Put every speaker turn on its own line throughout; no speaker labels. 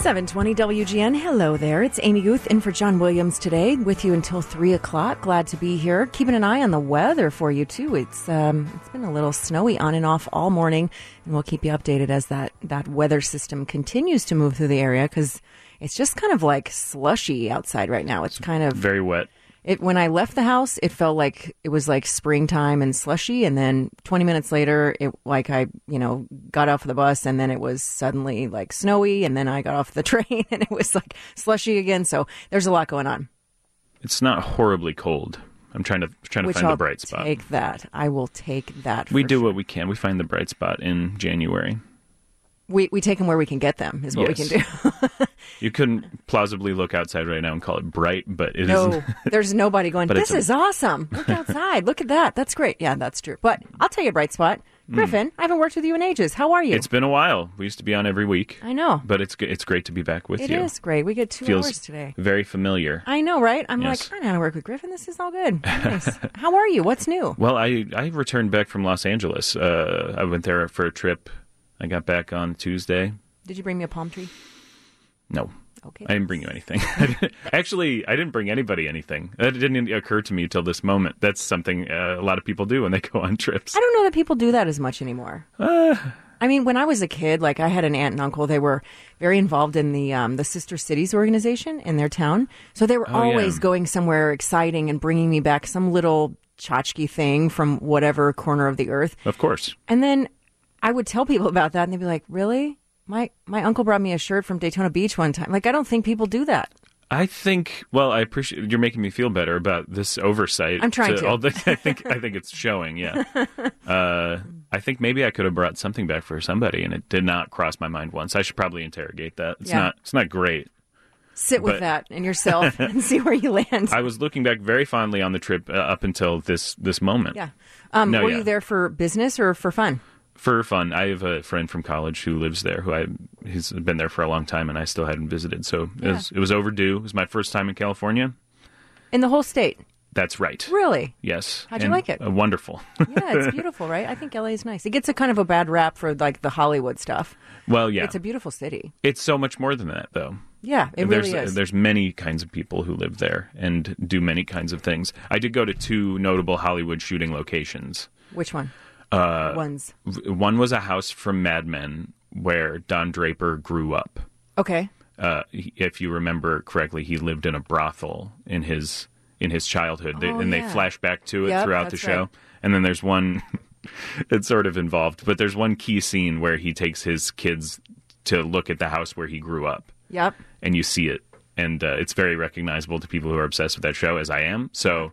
720 WGN. Hello there. It's Amy Guth in for John Williams today, with you until 3 o'clock. Glad to be here. Keeping an eye on the weather for you, too. It's been a little snowy on and off all morning, and we'll keep you updated as that weather system continues to move through the area, because it's just kind of like slushy outside right now. It's kind of
very wet.
When I left the house, it felt like it was like springtime and slushy, and then 20 minutes later, I got off the bus, and then it was suddenly like snowy, and then I got off the train, and it was like slushy again. So there's a lot going on.
It's not horribly cold. I'm trying to find the bright spot.
Take that. I will take that.
We do what we can. We find the bright spot in January.
We take them where we can get them, is what we can do.
You couldn't plausibly look outside right now and call it bright, but it
no,
isn't.
There's nobody going, this is awesome. Look outside. Look at that. That's great. Yeah, that's true. But I'll tell you a bright spot. Griffin, I haven't worked with you in ages. How are you?
It's been a while. We used to be on every week.
I know.
But it's great to be back with you.
It is great. We get 2 hours today.
Very familiar.
I know, right? I'm like, I know how to work with Griffin. This is all good. Nice. How are you? What's new?
Well, I returned back from Los Angeles. I went there for a trip. I got back on Tuesday.
Did you bring me a palm tree?
No.
Okay.
I didn't bring you anything. Actually, I didn't bring anybody anything. That didn't occur to me until this moment. That's something a lot of people do when they go on trips.
I don't know that people do that as much anymore. I mean, when I was a kid, like I had an aunt and uncle. They were very involved in the Sister Cities organization in their town. So they were always going somewhere exciting and bringing me back some little tchotchke thing from whatever corner of the earth.
Of course.
And then I would tell people about that, and they'd be like, really? My uncle brought me a shirt from Daytona Beach one time. Like, I don't think people do that.
I think, well, I appreciate you're making me feel better about this oversight.
I'm trying to.
I think it's showing, yeah. I think maybe I could have brought something back for somebody, and it did not cross my mind once. I should probably interrogate that. It's not great.
Sit with that in yourself and see where you land.
I was looking back very fondly on the trip up until this moment.
Yeah. Were you there for business or for fun?
For fun. I have a friend from college who lives there, he's been there for a long time, and I still hadn't visited. So it was overdue. It was my first time in California.
In the whole state?
That's right.
Really?
Yes.
How'd you like it?
Wonderful.
Yeah, it's beautiful, right? I think LA is nice. It gets a kind of a bad rap for like the Hollywood stuff.
Well, yeah.
It's a beautiful city.
It's so much more than that, though.
Yeah, it really is.
There's many kinds of people who live there and do many kinds of things. I did go to 2 notable Hollywood shooting locations.
Which one? Ones.
One was a house from Mad Men where Don Draper grew up.
Okay.
If you remember correctly, he lived in a brothel in his childhood, they flash back to it throughout the show. Right. And then there's one, it's sort of involved, but there's one key scene where he takes his kids to look at the house where he grew up.
Yep.
And you see it, and it's very recognizable to people who are obsessed with that show, as I am. So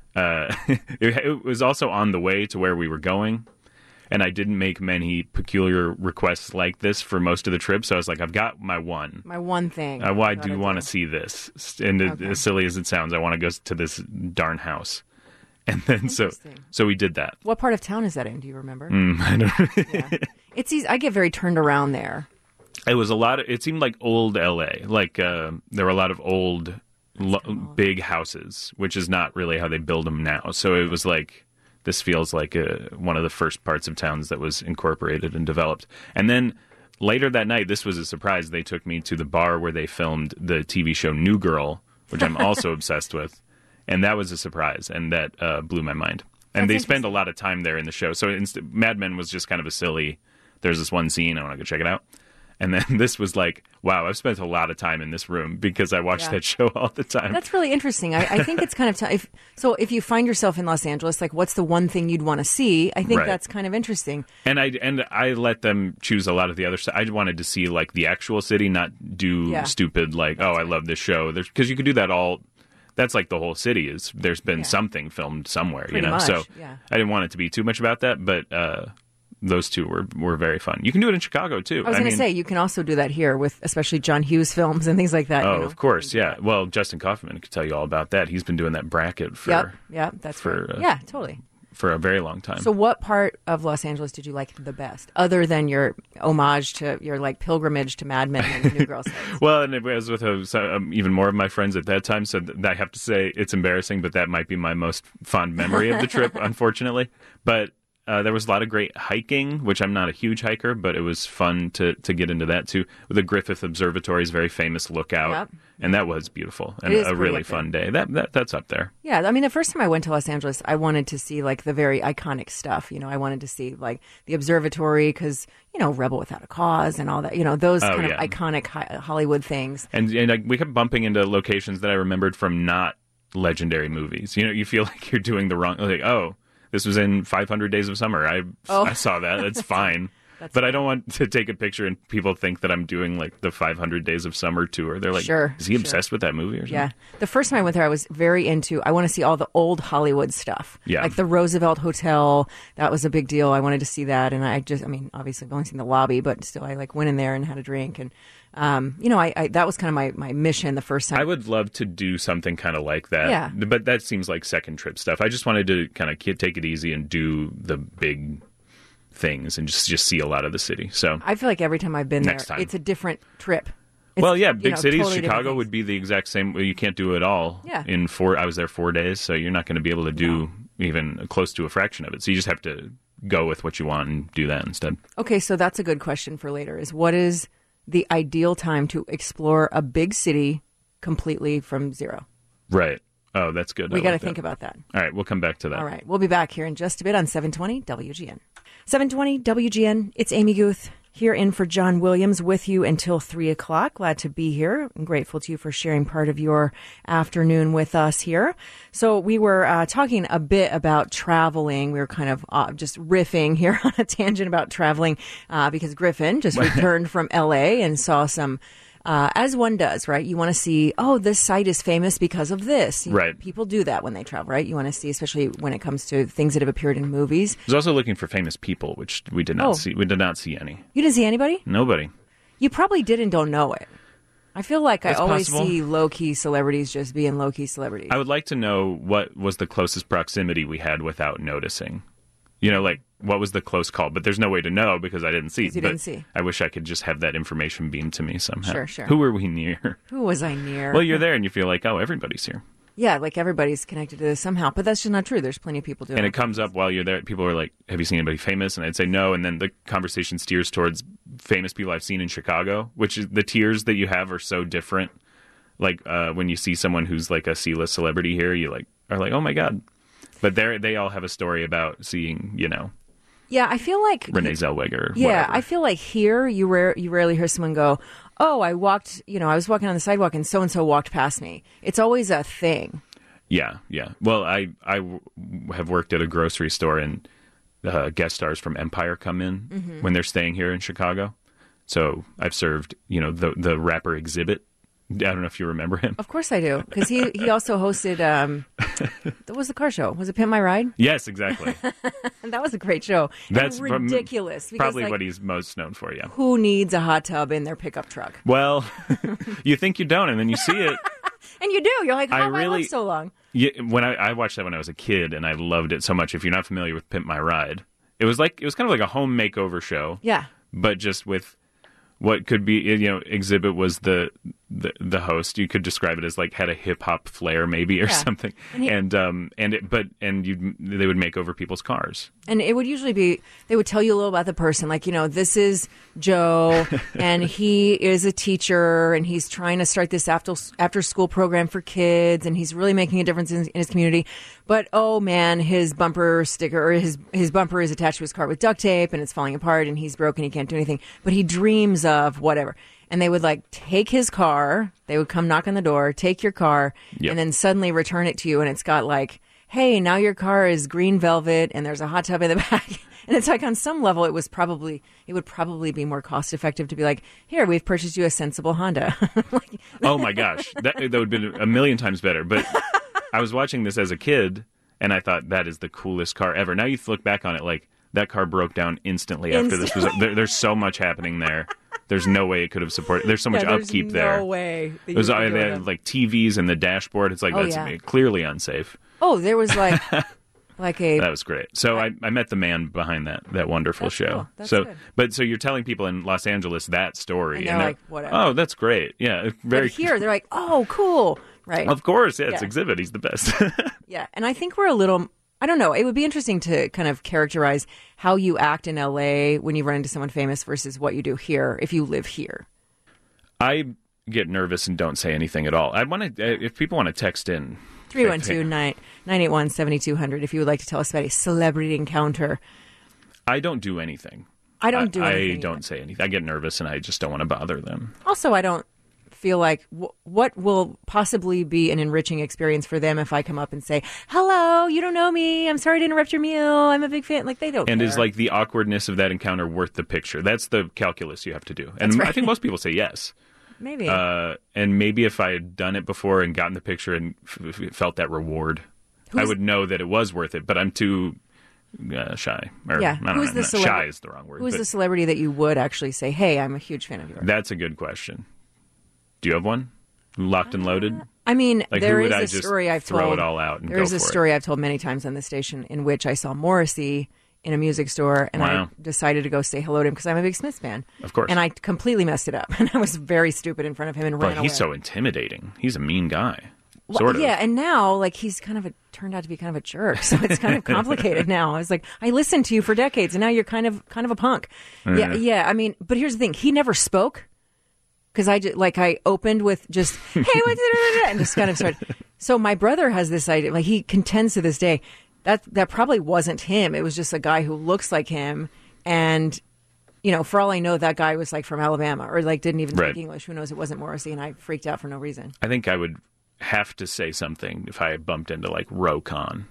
it was also on the way to where we were going, and I didn't make many peculiar requests like this for most of the trip. So I was like, I've got my one
thing.
Why do you want to see this? And as silly as it sounds, I want to go to this darn house. And then so we did that.
What part of town is that in? Do you remember?
I don't.
Yeah. It's easy. I get very turned around there.
It was it seemed like old LA. Like there were a lot of old big houses, which is not really how they build them now. So it was like, this feels like one of the first parts of towns that was incorporated and developed. And then later that night, this was a surprise. They took me to the bar where they filmed the TV show New Girl, which I'm also obsessed with. And that was a surprise, and that blew my mind. And they spend a lot of time there in the show. So Mad Men was just kind of a silly, there's this one scene, I want to go check it out. And then this was like, wow, I've spent a lot of time in this room because I watch that show all the time.
That's really interesting. I think it's kind of if you find yourself in Los Angeles, like, what's the one thing you'd want to see? I think that's kind of interesting.
And I let them choose a lot of the other stuff. I wanted to see like the actual city, not do stupid like, I love this show. Because you could do that all. That's like the whole city is. There's been something filmed somewhere,
Pretty much,
So I didn't want it to be too much about that, but. Those two were very fun. You can do it in Chicago, too.
I was going to say, you can also do that here with especially John Hughes films and things like that.
Oh, of course, yeah. Well, Justin Kaufman could tell you all about that. He's been doing that bracket for...
that's right. Totally.
For a very long time.
So what part of Los Angeles did you like the best, other than your homage to your like pilgrimage to Mad Men and the New Girl sites?
Well, and it was with even more of my friends at that time, so I have to say it's embarrassing, but that might be my most fond memory of the trip, unfortunately. But... there was a lot of great hiking, which I'm not a huge hiker, but it was fun to get into that too. The Griffith Observatory's very famous lookout,
Yep.
and that was beautiful and
It is
a
pretty
really
up there.
fun day. That's up there.
Yeah, I mean, the first time I went to Los Angeles, I wanted to see like the very iconic stuff. I wanted to see like the observatory because Rebel Without a Cause and all that. Those kind of
yeah.
iconic Hollywood things.
And we kept bumping into locations that I remembered from not legendary movies. You feel like you're doing the wrong. Like, oh, this was in 500 Days of Summer. I saw that. That's fine. But I don't want to take a picture and people think that I'm doing like the 500 Days of Summer tour. They're like,
Sure,
is he obsessed with that movie or something?
Yeah. The first time I went there, I was very into, I want to see all the old Hollywood stuff.
Yeah.
Like the Roosevelt Hotel. That was a big deal. I wanted to see that. And obviously I've only seen the lobby, but still I like went in there and had a drink. And, that was kind of my mission the first time.
I would love to do something kind of like that.
Yeah.
But that seems like second trip stuff. I just wanted to kind of take it easy and do the big things and just see a lot of the city. So
I feel like every time I've been
Next
there,
time.
it's a different trip. It's,
well, yeah, big cities.
totally different
Chicago
things.
would be the exact same. Well, you can't do it all.
Yeah.
I was there 4 days, so you're not going to be able to do even close to a fraction of it. So you just have to go with what you want and do that instead.
Okay, so that's a good question for later. Is what is the ideal time to explore a big city completely from zero?
Right. Oh, that's good.
We
I
got to
like that.
think about that.
All right, we'll come back to that.
All right, we'll be back here in just a bit on 720 WGN. 720 WGN, it's Amy Guth here in for John Williams with you until 3 o'clock. Glad to be here. I'm grateful to you for sharing part of your afternoon with us here. So we were talking a bit about traveling. We were kind of just riffing here on a tangent about traveling because Griffin just returned from L.A. and saw some as one does, right? You want to see, this site is famous because of this.
Right.
People do that when they travel, right? You want to see, especially when it comes to things that have appeared in movies.
I was also looking for famous people, which we did not see. We did not see any.
You didn't see anybody?
Nobody.
You probably did and don't know it. I feel like
That's
I always
possible.
see low-key celebrities just being low-key celebrities.
I would like to know what was the closest proximity we had without noticing. Like what was the close call? But there's no way to know because I didn't see.
You didn't see.
I wish I could just have that information beamed to me somehow.
Sure.
Who were we near?
Who was I near?
Well, you're there and you feel like, everybody's here.
Yeah, like everybody's connected to this somehow. But that's just not true. There's plenty of people doing
And
it.
it comes up while you're there. People are like, have you seen anybody famous? And I'd say no. And then the conversation steers towards famous people I've seen in Chicago, which is the tiers that you have are so different. Like when you see someone who's like a C-list celebrity here, you are like, oh my God. But they all have a story about seeing,
Yeah, I feel like...
Renee Zellweger.
Yeah,
whatever.
I feel like here you rarely hear someone go, I walked, I was walking on the sidewalk and so-and-so walked past me. It's always a thing.
Yeah. Well, I have worked at a grocery store and guest stars from Empire come in when they're staying here in Chicago. So I've served, the rapper Exhibit. I don't know if you remember him.
Of course I do, because he also hosted, what was the car show? Was it Pimp My Ride?
Yes, exactly.
And that was a great show.
That's
and ridiculous. Because,
probably what he's most known for, yeah.
Who needs a hot tub in their pickup truck?
Well, you think you don't, and then you see it.
And you do. You're like, how have I
really-
lived so long?
Yeah, when I watched that when I was a kid, and I loved it so much. If you're not familiar with Pimp My Ride, it was kind of like a home makeover show.
Yeah.
But just with what could be, Exhibit was the host. You could describe it as like had a hip hop flair maybe or something. And they would make over people's cars.
And it would usually be, they would tell you a little about the person. Like, this is Joe, and he is a teacher, and he's trying to start this after school program for kids, and he's really making a difference in his community. But, oh man, his bumper sticker, or his bumper is attached to his car with duct tape, and it's falling apart, and he's broken, he can't do anything. But he dreams of whatever. And they would take his car, they would come knock on the door, take your car,
Yep.
and then suddenly return it to you, and it's got hey, now your car is green velvet and there's a hot tub in the back. And it's on some level, it would probably be more cost effective to be like, here, we've purchased you a sensible Honda.
Oh my gosh, that would have been a million times better. But I was watching this as a kid, and I thought that is the coolest car ever. Now you look back on it, that car broke down instantly after this was. There's so much happening there. There's no way it could have supported. There's so much upkeep there.
No way.
It was they had TVs and the dashboard. It's that's clearly unsafe.
Oh, there was a.
That was great. So I met the man behind that wonderful
That's
show.
cool. That's good.
So you're telling people in Los Angeles that story,
And they're like, whatever.
Oh, that's great. Yeah, very.
But here, they're like, oh, cool. Right.
Of course, yeah, it's
Yeah.
Exhibit. He's the best.
Yeah. And I think we're a little I don't know. It would be interesting to kind of characterize how you act in LA when you run into someone famous versus what you do here if you live here.
I get nervous and don't say anything at all. I want to, if people want to text in.
312-981-7200 if you would like to tell us about a celebrity encounter.
I don't do anything.
I don't do anything.
I don't say anything. I get nervous and I just don't want to bother them.
Also, I don't feel like what will possibly be an enriching experience for them if I come up and say, hello, you don't know me. I'm sorry to interrupt your meal. I'm a big fan. Like, they don't
And
care.
is like the awkwardness of that encounter worth the picture? That's the calculus you have to do. And
right.
I think most people say yes.
Maybe.
And maybe if I had done it before and gotten the picture and felt that reward, I would know that it was worth it. But I'm too shy. Or,
yeah.
Who's the shy is the wrong word.
Who's the celebrity that you would actually say, hey, I'm a huge fan of yours?
That's a good question. Do you have one? Locked and loaded?
I mean,
like,
there
who would
is
I
a
just
story I've
throw
told.
It all out and
there
go
is a
for
story
it?
I've told many times on the station in which I saw Morrissey in a music store, and
Wow.
I decided to go say hello to him because I'm a big Smiths fan.
Of course.
And I completely messed it up, and I was very stupid in front of him and ran
But
away.
he's so intimidating. He's a mean guy.
Well,
Sort of.
Yeah, and now, like, he's turned out to be kind of a jerk, so it's kind of complicated now. I was like, I listened to you for decades, and now you're kind of a punk. Yeah. I mean, but here's the thing: he never spoke because I opened with just, hey, what's it? And just kind of started. So my brother has this idea. Like, he contends to this day that probably wasn't him. It was just a guy who looks like him, and for all I know, that guy was like from Alabama or like didn't even speak English. Who knows? It wasn't Morrissey, and I freaked out for no reason.
I think I would have to say something if I bumped into like Rokon.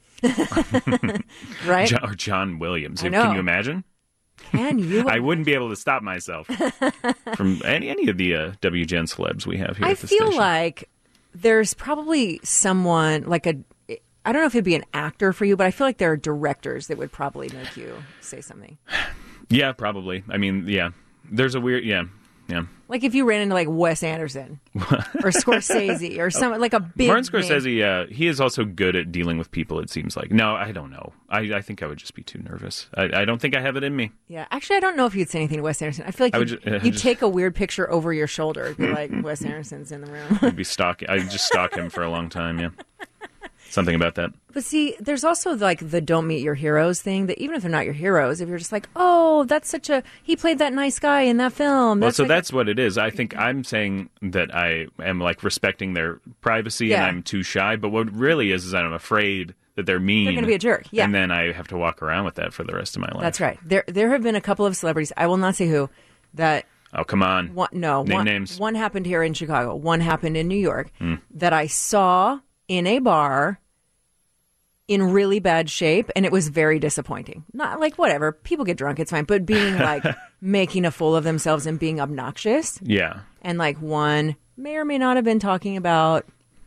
Right?
Or John Williams.
I know.
Can you imagine?
Can you?
I wouldn't be able to stop myself from any of the WGN celebs we have here
I
at the
feel
station.
like there's probably someone like I don't know if it'd be an actor for you, but I feel like there are directors that would probably make you say something.
Yeah, probably. I mean, yeah. There's a weird, yeah.
Like if you ran into like Wes Anderson or Scorsese or something like a big
Martin Scorsese, he is also good at dealing with people, it seems like. No, I don't know. I think I would just be too nervous. I don't think I have it in me.
Yeah, actually, I don't know if you'd say anything to Wes Anderson. I feel like you'd take a weird picture over your shoulder. It'd be like, Wes Anderson's in the room.
I'd just stalk him for a long time, yeah. Something about that.
But see, there's also like the don't meet your heroes thing that even if they're not your heroes, if you're just like, oh, he played that nice guy in that film.
That's what it is. I think I'm saying that I am like respecting their privacy and I'm too shy. But what really is I'm afraid that they're mean.
They're going to be a jerk. Yeah.
And then I have to walk around with that for the rest of my life.
That's right. There have been a couple of celebrities, I will not say who, that...
Oh, come on. Name names.
One happened here in Chicago. One happened in New York that I saw in a bar in really bad shape, and it was very disappointing. Not like, whatever, people get drunk, it's fine, but being like making a fool of themselves and being obnoxious.
Yeah.
And like one may or may not have been talking about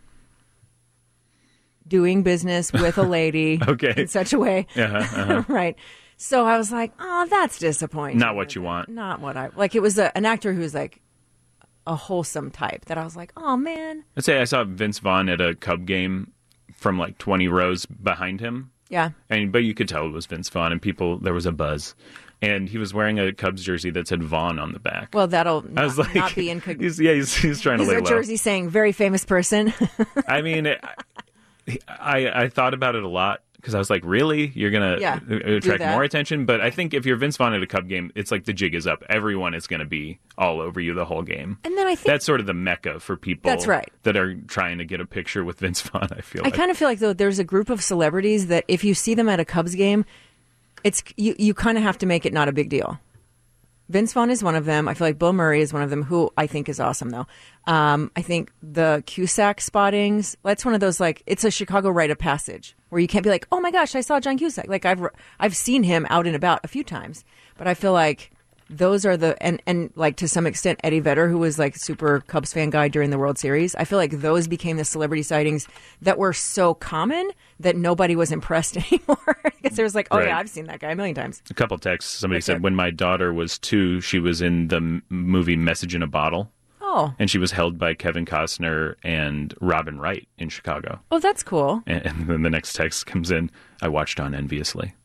doing business with a lady in such a way. Right. So I was like, oh, that's disappointing.
Not what you want.
Not what I... Like, it was an actor who's like a wholesome type that I was like, oh, man.
Let's say I saw Vince Vaughn at a Cub game from like 20 rows behind him.
Yeah.
But you could tell it was Vince Vaughn, and there was a buzz. And he was wearing a Cubs jersey that said Vaughn on the back.
Well, that'll not be incognito.
He's trying to lay low.
Is a jersey saying very famous person?
I mean, I thought about it a lot. Because I was like, really? You're going to attract more attention? But I think if you're Vince Vaughn at a Cub game, it's like the jig is up. Everyone is going to be all over you the whole game.
And then I think...
That's sort of the mecca for people
that's right.
that are trying to get a picture with Vince Vaughn, I feel like.
I kind of feel like, though, there's a group of celebrities that if you see them at a Cubs game, it's you kind of have to make it not a big deal. Vince Vaughn is one of them. I feel like Bill Murray is one of them, who I think is awesome, though. I think the Cusack spottings, that's one of those, like, it's a Chicago rite of passage where you can't be like, oh my gosh, I saw John Cusack. Like, I've seen him out and about a few times, but I feel like those are and like to some extent Eddie Vedder, who was like super Cubs fan guy during the World Series. I feel like those became the celebrity sightings that were so common that nobody was impressed anymore. Because there was like, oh yeah, I've seen that guy a million times.
A couple texts. Somebody said when my daughter was 2, she was in the movie Message in a Bottle.
Oh.
And she was held by Kevin Costner and Robin Wright in Chicago.
Oh, that's cool.
And then the next text comes in, I watched on enviously.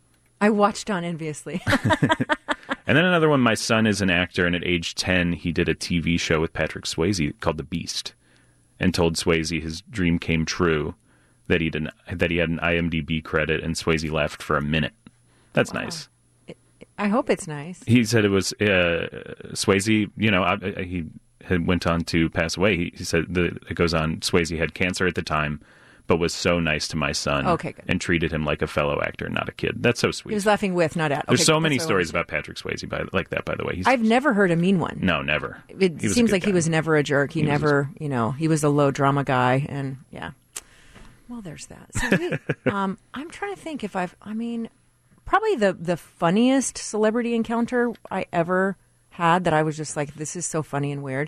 And then another one, my son is an actor, and at age 10, he did a TV show with Patrick Swayze called The Beast, and told Swayze his dream came true that he had an IMDb credit, and Swayze laughed for a minute. That's nice.
I hope it's nice.
He said it was Swayze. He had went on to pass away. He said it goes on. Swayze had cancer at the time, but was so nice to my son.
Okay, good.
And treated him like a fellow actor, not a kid. That's so sweet.
He was laughing with, not at.
There's so many stories about Patrick Swayze like that, by the way.
I've never heard a mean one.
No, never.
It seems like he was never a jerk. He was a low drama guy, and yeah. Well, there's that. So I'm trying to think if probably the funniest celebrity encounter I ever had that I was just like, this is so funny and weird.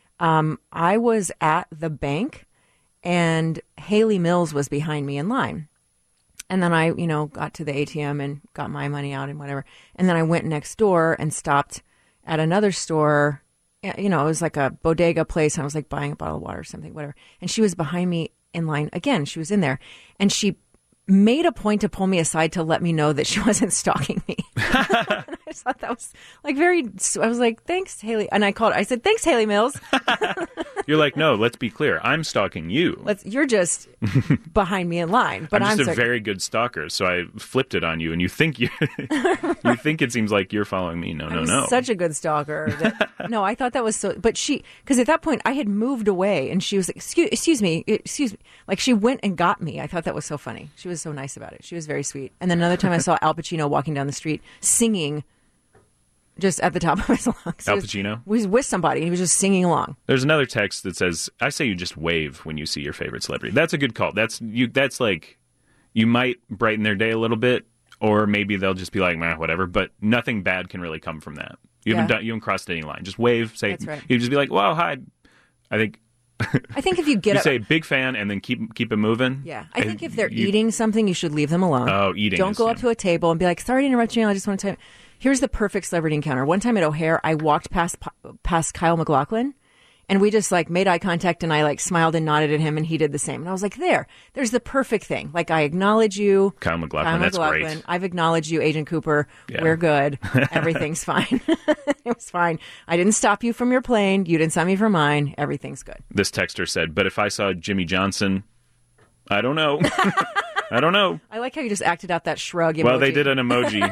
I was at the bank, and Haley Mills was behind me in line. And then I, got to the ATM and got my money out and whatever. And then I went next door and stopped at another store. It was like a bodega place. And I was like buying a bottle of water or something, whatever. And she was behind me in line again. She was in there, and she made a point to pull me aside to let me know that she wasn't stalking me. I just thought that was like I was like, thanks, Haley. And I said, thanks, Haley Mills.
You're like, no, let's be clear. I'm stalking you.
You're just behind me in line. But
I'm just a very good stalker, so I flipped it on you, and you think you think it seems like you're following me. No.
Such a good stalker. No, I thought that was so. But because at that point I had moved away, and she was like, excuse me. Like she went and got me. I thought that was so funny. She was so nice about it. She was very sweet. And then another time I saw Al Pacino walking down the street singing. Just at the top of his lungs.
Al Pacino?
He was with somebody, and he was just singing along.
There's another text that says, I say you just wave when you see your favorite celebrity. That's a good call. That's like, you might brighten their day a little bit, or maybe they'll just be like, whatever, but nothing bad can really come from that. You haven't crossed any line. Just wave, say,
That's right.
You just be like, wow, hi. I think
if you get
say big fan and then keep it moving.
Yeah. I think if they're eating something, you should leave them alone.
Oh, eating.
Don't go up to a table and be like, sorry to interrupt you. I just want to tell you. Here's the perfect celebrity encounter. One time at O'Hare, I walked past Kyle MacLachlan, and we just like made eye contact, and I like smiled and nodded at him, and he did the same. And I was like, there's the perfect thing. Like, I acknowledge you.
Kyle MacLachlan, that's great.
I've acknowledged you, Agent Cooper. Yeah. We're good. Everything's fine. It was fine. I didn't stop you from your plane. You didn't stop me from mine. Everything's good.
This texter said, but if I saw Jimmy Johnson, I don't know. I don't know.
I like how you just acted out that shrug emoji.
Well, they did an emoji.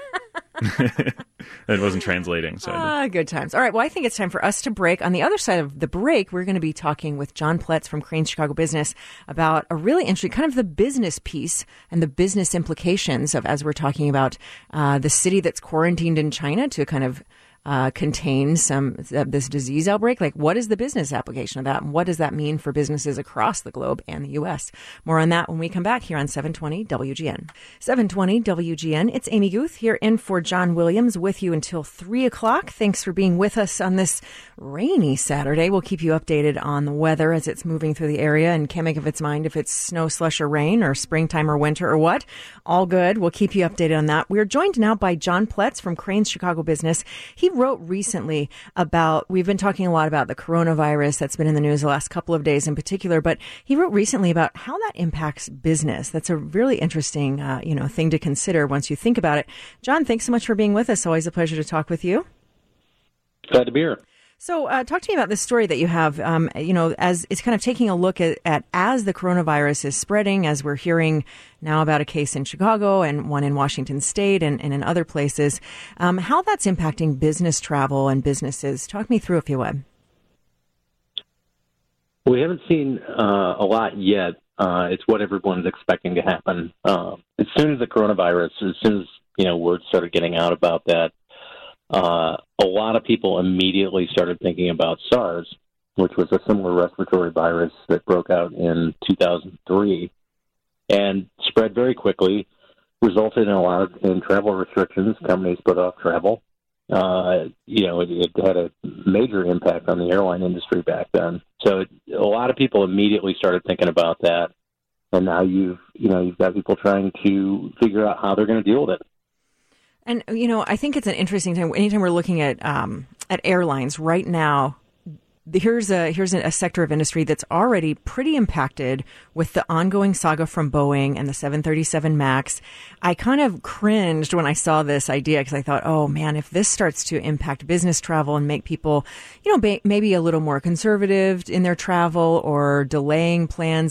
It wasn't translating. So
good times. All right. Well, I think it's time for us to break. On the other side of the break, we're going to be talking with John Pletz from Crain's Chicago Business about a really interesting kind of the business piece and the business implications of, as we're talking about the city that's quarantined in China to kind of contain this disease outbreak. Like, what is the business application of that? And what does that mean for businesses across the globe and the U.S.? More on that when we come back here on 720 WGN. 720 WGN. It's Amy Guth here in for John Williams with you until 3 o'clock. Thanks for being with us on this rainy Saturday. We'll keep you updated on the weather as it's moving through the area and can't make up its mind if it's snow, slush, or rain or springtime or winter or what. All good. We'll keep you updated on that. We're joined now by John Pletz from Crain's Chicago Business. He wrote recently we've been talking a lot about the coronavirus that's been in the news the last couple of days in particular, but he wrote recently about how that impacts business. That's a really interesting, thing to consider once you think about it. John, thanks so much for being with us. Always a pleasure to talk with you.
Glad to be here.
So talk to me about this story that you have, as it's kind of taking a look at as the coronavirus is spreading, as we're hearing now about a case in Chicago and one in Washington State and in other places, how that's impacting business travel and businesses. Talk me through, if you would.
We haven't seen a lot yet. It's what everyone's expecting to happen. As soon as word started getting out about that, a lot of people immediately started thinking about SARS, which was a similar respiratory virus that broke out in 2003 and spread very quickly, resulted in travel restrictions. Companies put off travel. It had a major impact on the airline industry back then. So a lot of people immediately started thinking about that. And now you've got people trying to figure out how they're going to deal with it.
And, I think it's an interesting time. Anytime we're looking at airlines right now, here's a sector of industry that's already pretty impacted with the ongoing saga from Boeing and the 737 MAX. I kind of cringed when I saw this idea because I thought, oh, man, if this starts to impact business travel and make people, maybe a little more conservative in their travel or delaying plans,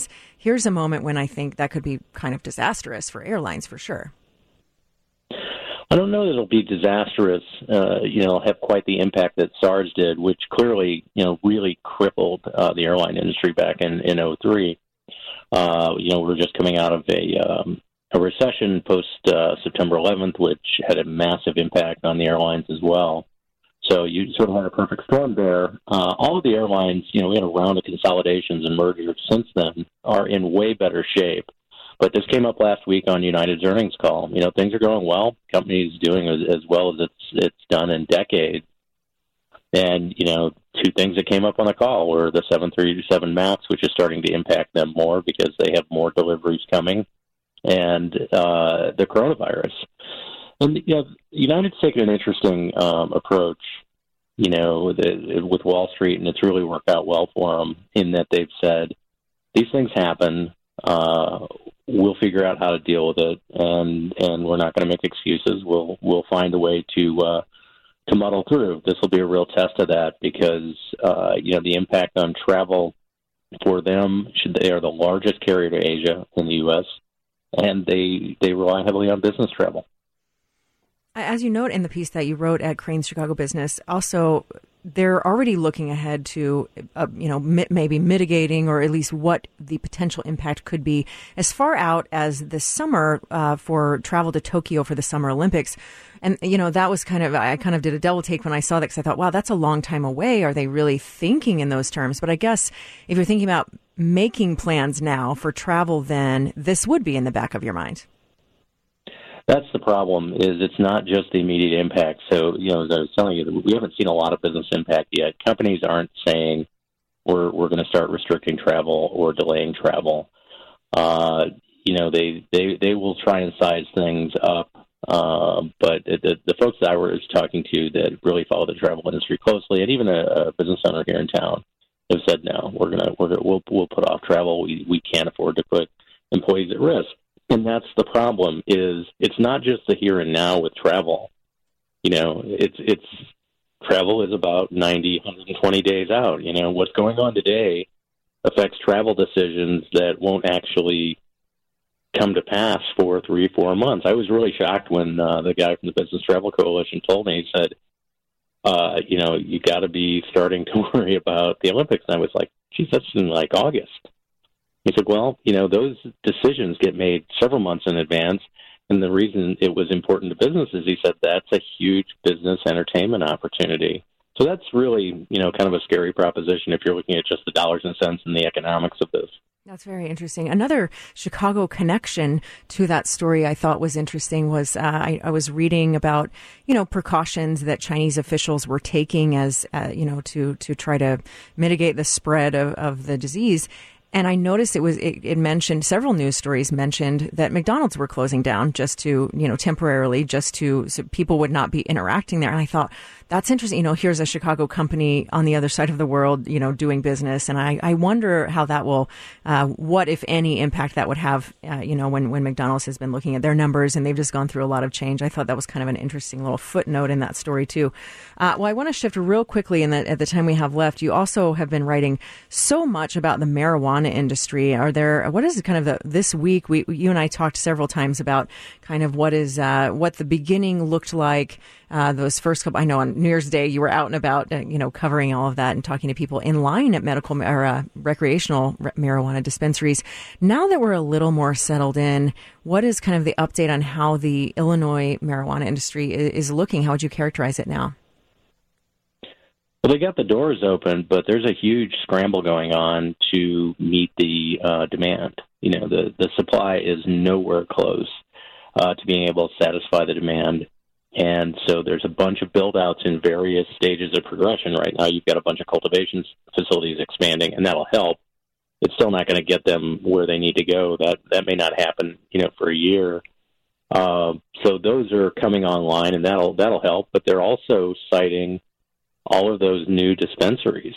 here's a moment when I think that could be kind of disastrous for airlines for sure.
I don't know that it'll be disastrous, have quite the impact that SARS did, which clearly, really crippled the airline industry back in 2003. We're just coming out of a recession post September 11th, which had a massive impact on the airlines as well. So you sort of had a perfect storm there. All of the airlines, we had a round of consolidations and mergers since then, are in way better shape. But this came up last week on United's earnings call. Things are going well. The company's doing as well as it's done in decades. And, two things that came up on the call were the 737 MAX, which is starting to impact them more because they have more deliveries coming, and the coronavirus. And, United's taken an interesting approach, with Wall Street, and it's really worked out well for them in that they've said, these things happen. We'll figure out how to deal with it, and we're not going to make excuses. We'll find a way to muddle through. This will be a real test of that because the impact on travel for them. They are the largest carrier to Asia in the U.S., and they rely heavily on business travel.
As you note in the piece that you wrote at Crain's Chicago Business, also they're already looking ahead to, maybe mitigating or at least what the potential impact could be as far out as this summer for travel to Tokyo for the Summer Olympics. And, that was I kind of did a double take when I saw that because I thought, wow, that's a long time away. Are they really thinking in those terms? But I guess if you're thinking about making plans now for travel, then this would be in the back of your mind.
That's the problem, is it's not just the immediate impact. So, as I was telling you, we haven't seen a lot of business impact yet. Companies aren't saying we're going to start restricting travel or delaying travel. They will try and size things up. But the folks that I was talking to that really follow the travel industry closely, and even a business owner here in town, have said, no, we'll put off travel. We can't afford to put employees at risk. And that's the problem, is it's not just the here and now with travel. It's travel is about 90, 120 days out. What's going on today affects travel decisions that won't actually come to pass for 3 or 4 months. I was really shocked when the guy from the Business Travel Coalition told me, he said, you got to be starting to worry about the Olympics. And I was like, geez, that's in like August. He said, well, those decisions get made several months in advance. And the reason it was important to businesses, he said, that's a huge business entertainment opportunity. So that's really, kind of a scary proposition if you're looking at just the dollars and cents and the economics of this.
That's very interesting. Another Chicago connection to that story I thought was interesting was I was reading about, precautions that Chinese officials were taking as, to try to mitigate the spread of the disease. And I noticed it mentioned, several news stories mentioned that McDonald's were closing down just to, temporarily, so people would not be interacting there. And I thought, that's interesting. Here's a Chicago company on the other side of the world, doing business. And I wonder how that will, what, if any, impact that would have, when McDonald's has been looking at their numbers and they've just gone through a lot of change. I thought that was kind of an interesting little footnote in that story, too. Well, I want to shift real quickly at the time we have left. You also have been writing so much about the marijuana industry. What is kind of this week? You and I talked several times about kind of what the beginning looked like. Those first couple, I know on New Year's Day you were out and about, covering all of that and talking to people in line at medical or recreational marijuana dispensaries. Now that we're a little more settled in, what is kind of the update on how the Illinois marijuana industry is looking? How would you characterize it now?
Well, they got the doors open, but there's a huge scramble going on to meet the demand. The supply is nowhere close to being able to satisfy the demand. And so there's a bunch of build-outs in various stages of progression right now. You've got a bunch of cultivation facilities expanding, and that'll help. It's still not going to get them where they need to go. That may not happen, for a year. So those are coming online, and that'll help. But they're also citing all of those new dispensaries,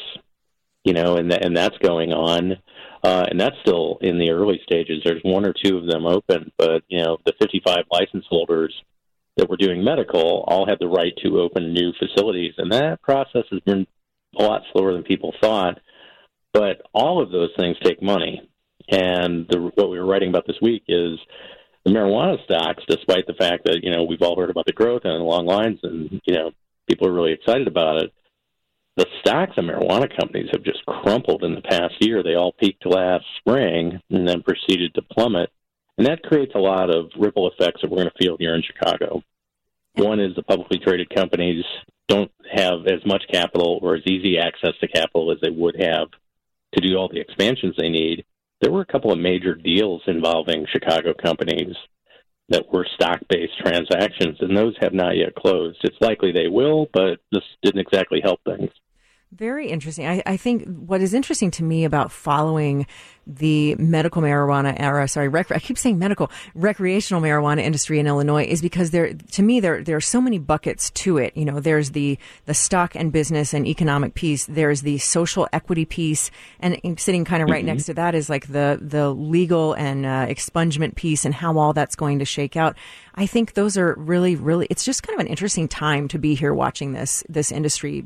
and that's going on. And that's still in the early stages. There's 1 or 2 of them open, but, the 55 license holders that were doing medical all have the right to open new facilities. And that process has been a lot slower than people thought. But all of those things take money. And what we were writing about this week is the marijuana stocks, despite the fact that, we've all heard about the growth and the long lines and, people are really excited about it, the stocks of marijuana companies have just crumpled in the past year. They all peaked last spring and then proceeded to plummet. And that creates a lot of ripple effects that we're going to feel here in Chicago. One is the publicly traded companies don't have as much capital or as easy access to capital as they would have to do all the expansions they need. There were a couple of major deals involving Chicago companies that were stock-based transactions, and those have not yet closed. It's likely they will, but this didn't exactly help things.
Very interesting. I think what is interesting to me about following the medical marijuana era, I keep saying recreational marijuana industry in Illinois is because there are so many buckets to it. There's the stock and business and economic piece. There's the social equity piece, and sitting kind of right next to that is like the legal and expungement piece and how all that's going to shake out. I think those are really, really, it's just kind of an interesting time to be here watching this industry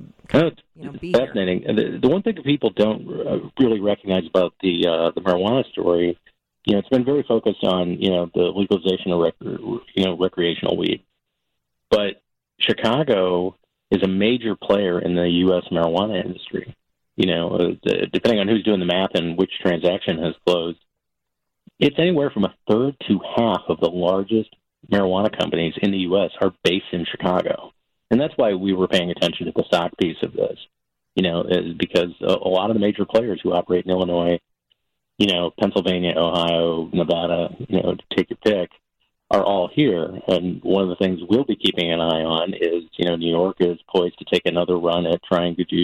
be
fascinating. Here. The one thing that people don't really recognize about the marijuana story, it's been very focused on, the legalization of recreational weed. But Chicago is a major player in the U.S. marijuana industry. Depending on who's doing the math and which transaction has closed, it's anywhere from a third to half of the largest marijuana companies in the U.S. are based in Chicago. And that's why we were paying attention to the stock piece of this, because a lot of the major players who operate in Illinois, Pennsylvania, Ohio, Nevada, to take your pick, are all here. And one of the things we'll be keeping an eye on is, New York is poised to take another run at trying to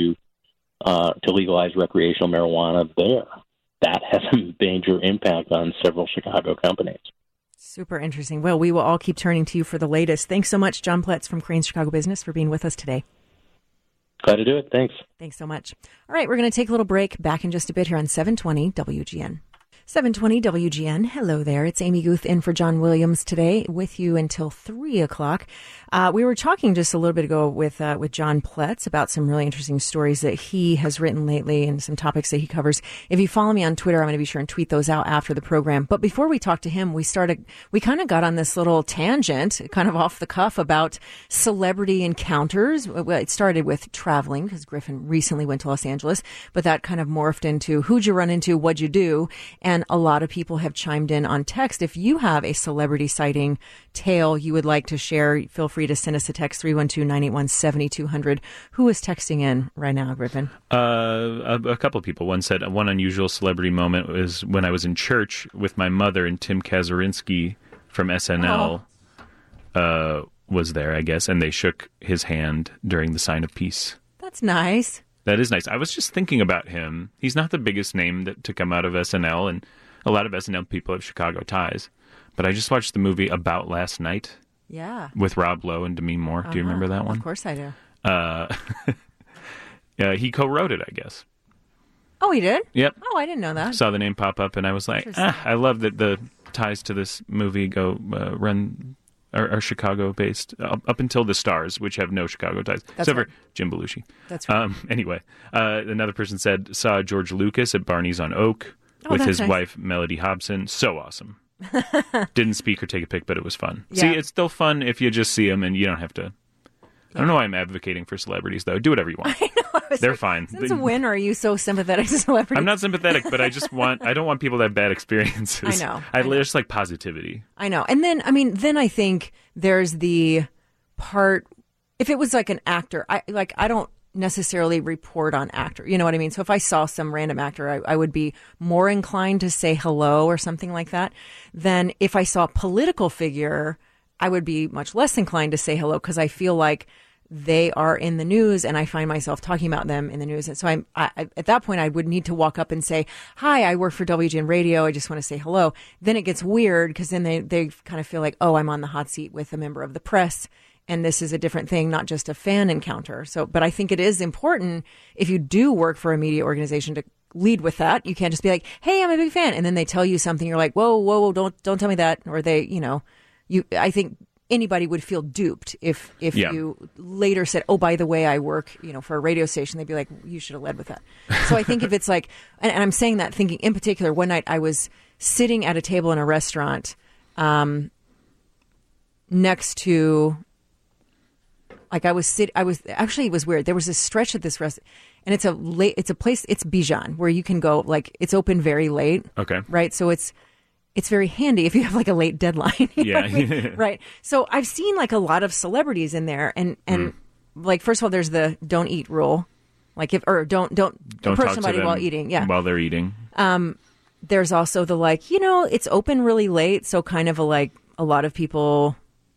to legalize recreational marijuana there. That has a major impact on several Chicago companies.
Super interesting. Well, we will all keep turning to you for the latest. Thanks so much, John Pletz from Crain's Chicago Business, for being with us today.
Glad to do it. Thanks.
Thanks so much. All right, we're going to take a little break. Back in just a bit here on 720 WGN. 720 WGN. Hello there. It's Amy Guth in for John Williams today with you until 3 o'clock. We were talking just a little bit ago with John Pletz about some really interesting stories that he has written lately and some topics that he covers. If you follow me on Twitter, I'm going to be sure and tweet those out after the program. But before we talked to him, we kind of got on this little tangent, kind of off the cuff about celebrity encounters. It started with traveling because Griffin recently went to Los Angeles, but that kind of morphed into who'd you run into, what'd you do? And a lot of people have chimed in on text. If you have a celebrity sighting tale you would like to share, feel free to send us a text, 312-981-7200. Who is texting in right now, Griffin?
A couple of people. One said, one unusual celebrity moment was when I was in church with my mother and Tim Kazurinsky from SNL was there, I guess, and they shook his hand during the sign of peace.
That's nice.
That is nice. I was just thinking about him. He's not the biggest name to come out of SNL, and a lot of SNL people have Chicago ties. But I just watched the movie About Last Night.
Yeah.
With Rob Lowe and Demi Moore. Do you remember that one?
Of course I do.
Yeah, he co-wrote it, I guess.
Oh, he did?
Yep.
Oh, I didn't know that.
Saw the name pop up, and I was like, I love that the ties to this movie are Chicago-based, up until the stars, which have no Chicago ties, except for Jim Belushi.
That's right.
Anyway, another person saw George Lucas at Barney's on Oak with his wife, Melody Hobson. So awesome. Didn't speak or take a pic, but it was fun. Yeah. See, it's still fun if you just see them and you don't have to. I don't know why I'm advocating for celebrities, though. Do whatever you want.
I know.
They're fine.
Since when are you so sympathetic to celebrities?
I'm not sympathetic, but I don't want people to have bad experiences.
I know.
I just like positivity.
I know. And then, I think there's the part, if it was like an actor, I don't necessarily report on actor. You know what I mean? So if I saw some random actor, I would be more inclined to say hello or something like that. Than if I saw a political figure, I would be much less inclined to say hello because I feel like they are in the news and I find myself talking about them in the news. And so I at that point, I would need to walk up and say, hi, I work for WGN Radio. I just want to say hello. Then it gets weird because then they kind of feel like, oh, I'm on the hot seat with a member of the press. And this is a different thing, not just a fan encounter. So, but I think it is important if you do work for a media organization to lead with that. You can't just be like, hey, I'm a big fan. And then they tell you something. You're like, whoa, don't tell me that. Or I think anybody would feel duped if
Yeah.
you later said, oh, by the way, I work, for a radio station. They'd be like, you should have led with that. So I think if it's like, and I'm saying that thinking in particular, one night I was sitting at a table in a restaurant next to, like it was weird. There was a stretch at this restaurant, and it's a place, it's Bijan, where you can go, like, it's open very late.
Okay.
Right? So it's very handy if you have like a late deadline. You know what I mean? Right. So I've seen like a lot of celebrities in there, and like, first of all, there's the don't eat rule, like don't approach
talk
somebody
to them
while eating. Yeah.
while they're eating.
There's also the like, it's open really late, so kind of a lot of people.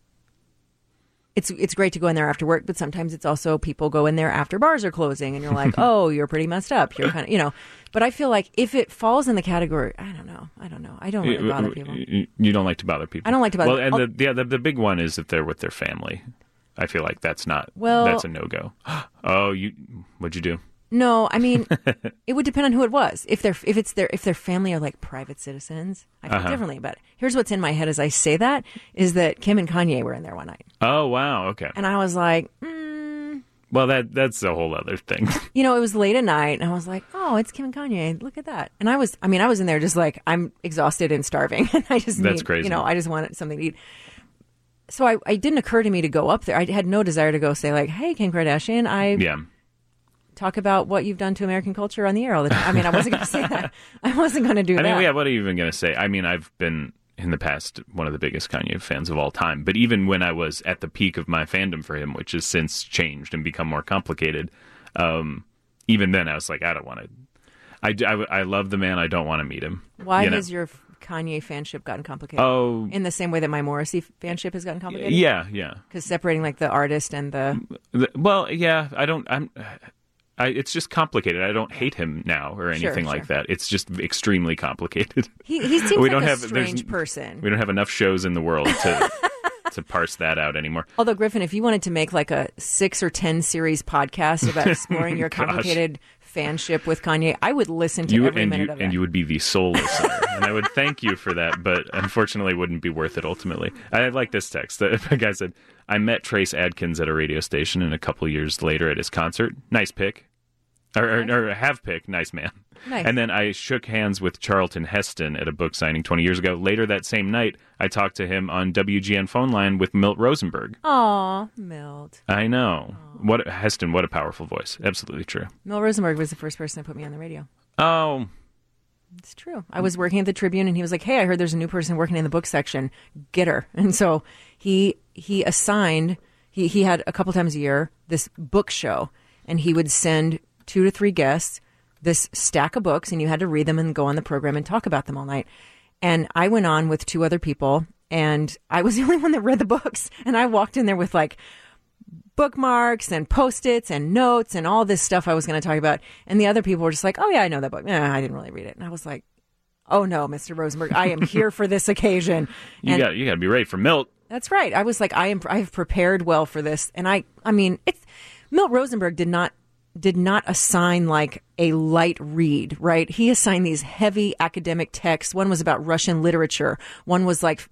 It's great to go in there after work, but sometimes it's also people go in there after bars are closing, and you're like, oh, you're pretty messed up. You're kind of, But I feel like if it falls in the category, I don't know. I don't really bother people.
You don't like to bother people.
I don't like to bother.
Well, and the big one is if they're with their family. I feel like that's not.
Well,
that's a no-go. Oh, what'd you do?
No, I mean, it would depend on who it was. If their family are like private citizens, I feel differently about it. Here's what's in my head as I say that is that Kim and Kanye were in there one night.
Oh, wow. Okay.
And I was like,
Well, that's a whole other thing.
It was late at night, and I was like, oh, it's Kim and Kanye. Look at that. And I was in there just like, I'm exhausted and starving, and I just
That's crazy.
I just wanted something to eat. So it didn't occur to me to go up there. I had no desire to go say like, hey, Kim Kardashian,
Yeah.
talk about what you've done to American culture on the air all the time. I mean, I wasn't going to say that. I wasn't going to do that.
I mean, yeah, what are you even going to say? I mean, I've been, in the past, one of the biggest Kanye fans of all time. But even when I was at the peak of my fandom for him, which has since changed and become more complicated, even then I was like, I don't want to. I love the man. I don't want to meet him.
Why has your Kanye fanship gotten complicated?
Oh.
In the same way that my Morrissey fanship has gotten complicated?
Yeah.
Because separating like the artist and
Well, yeah, it's just complicated. I don't hate him now or anything like that. It's just extremely complicated.
He seems like a strange person.
We don't have enough shows in the world to parse that out anymore.
Although, Griffin, if you wanted to make like a 6 or 10 series podcast about exploring your complicated fanship with Kanye, I would listen to every minute of it.
And you would be the sole listener. And I would thank you for that, but unfortunately it wouldn't be worth it ultimately. I like this text. The guy said, I met Trace Adkins at a radio station, and a couple years later at his concert. Nice pick. Or have pick. Nice man.
Nice.
And then I shook hands with Charlton Heston at a book signing 20 years ago. Later that same night, I talked to him on WGN phone line with Milt Rosenberg.
Aw, Milt.
I know. Heston, what a powerful voice. Absolutely true.
Milt Rosenberg was the first person that put me on the radio.
Oh.
It's true. I was working at the Tribune, and he was like, hey, I heard there's a new person working in the book section. Get her. And so he assigned, he had a couple times a year this book show, and he would send 2 to 3 guests this stack of books, and you had to read them and go on the program and talk about them all night. And I went on with 2 other people, and I was the only one that read the books. And I walked in there with like bookmarks and Post-its and notes and all this stuff I was going to talk about. And the other people were just like, oh, yeah, I know that book. I didn't really read it. And I was like, oh, no, Mr. Rosenberg, I am here for this occasion.
You got to be ready for Milt.
That's right. I was like, I have prepared well for this. And I mean, Milt Rosenberg did not assign like a light read, right? He assigned these heavy academic texts. One was about Russian literature. One was like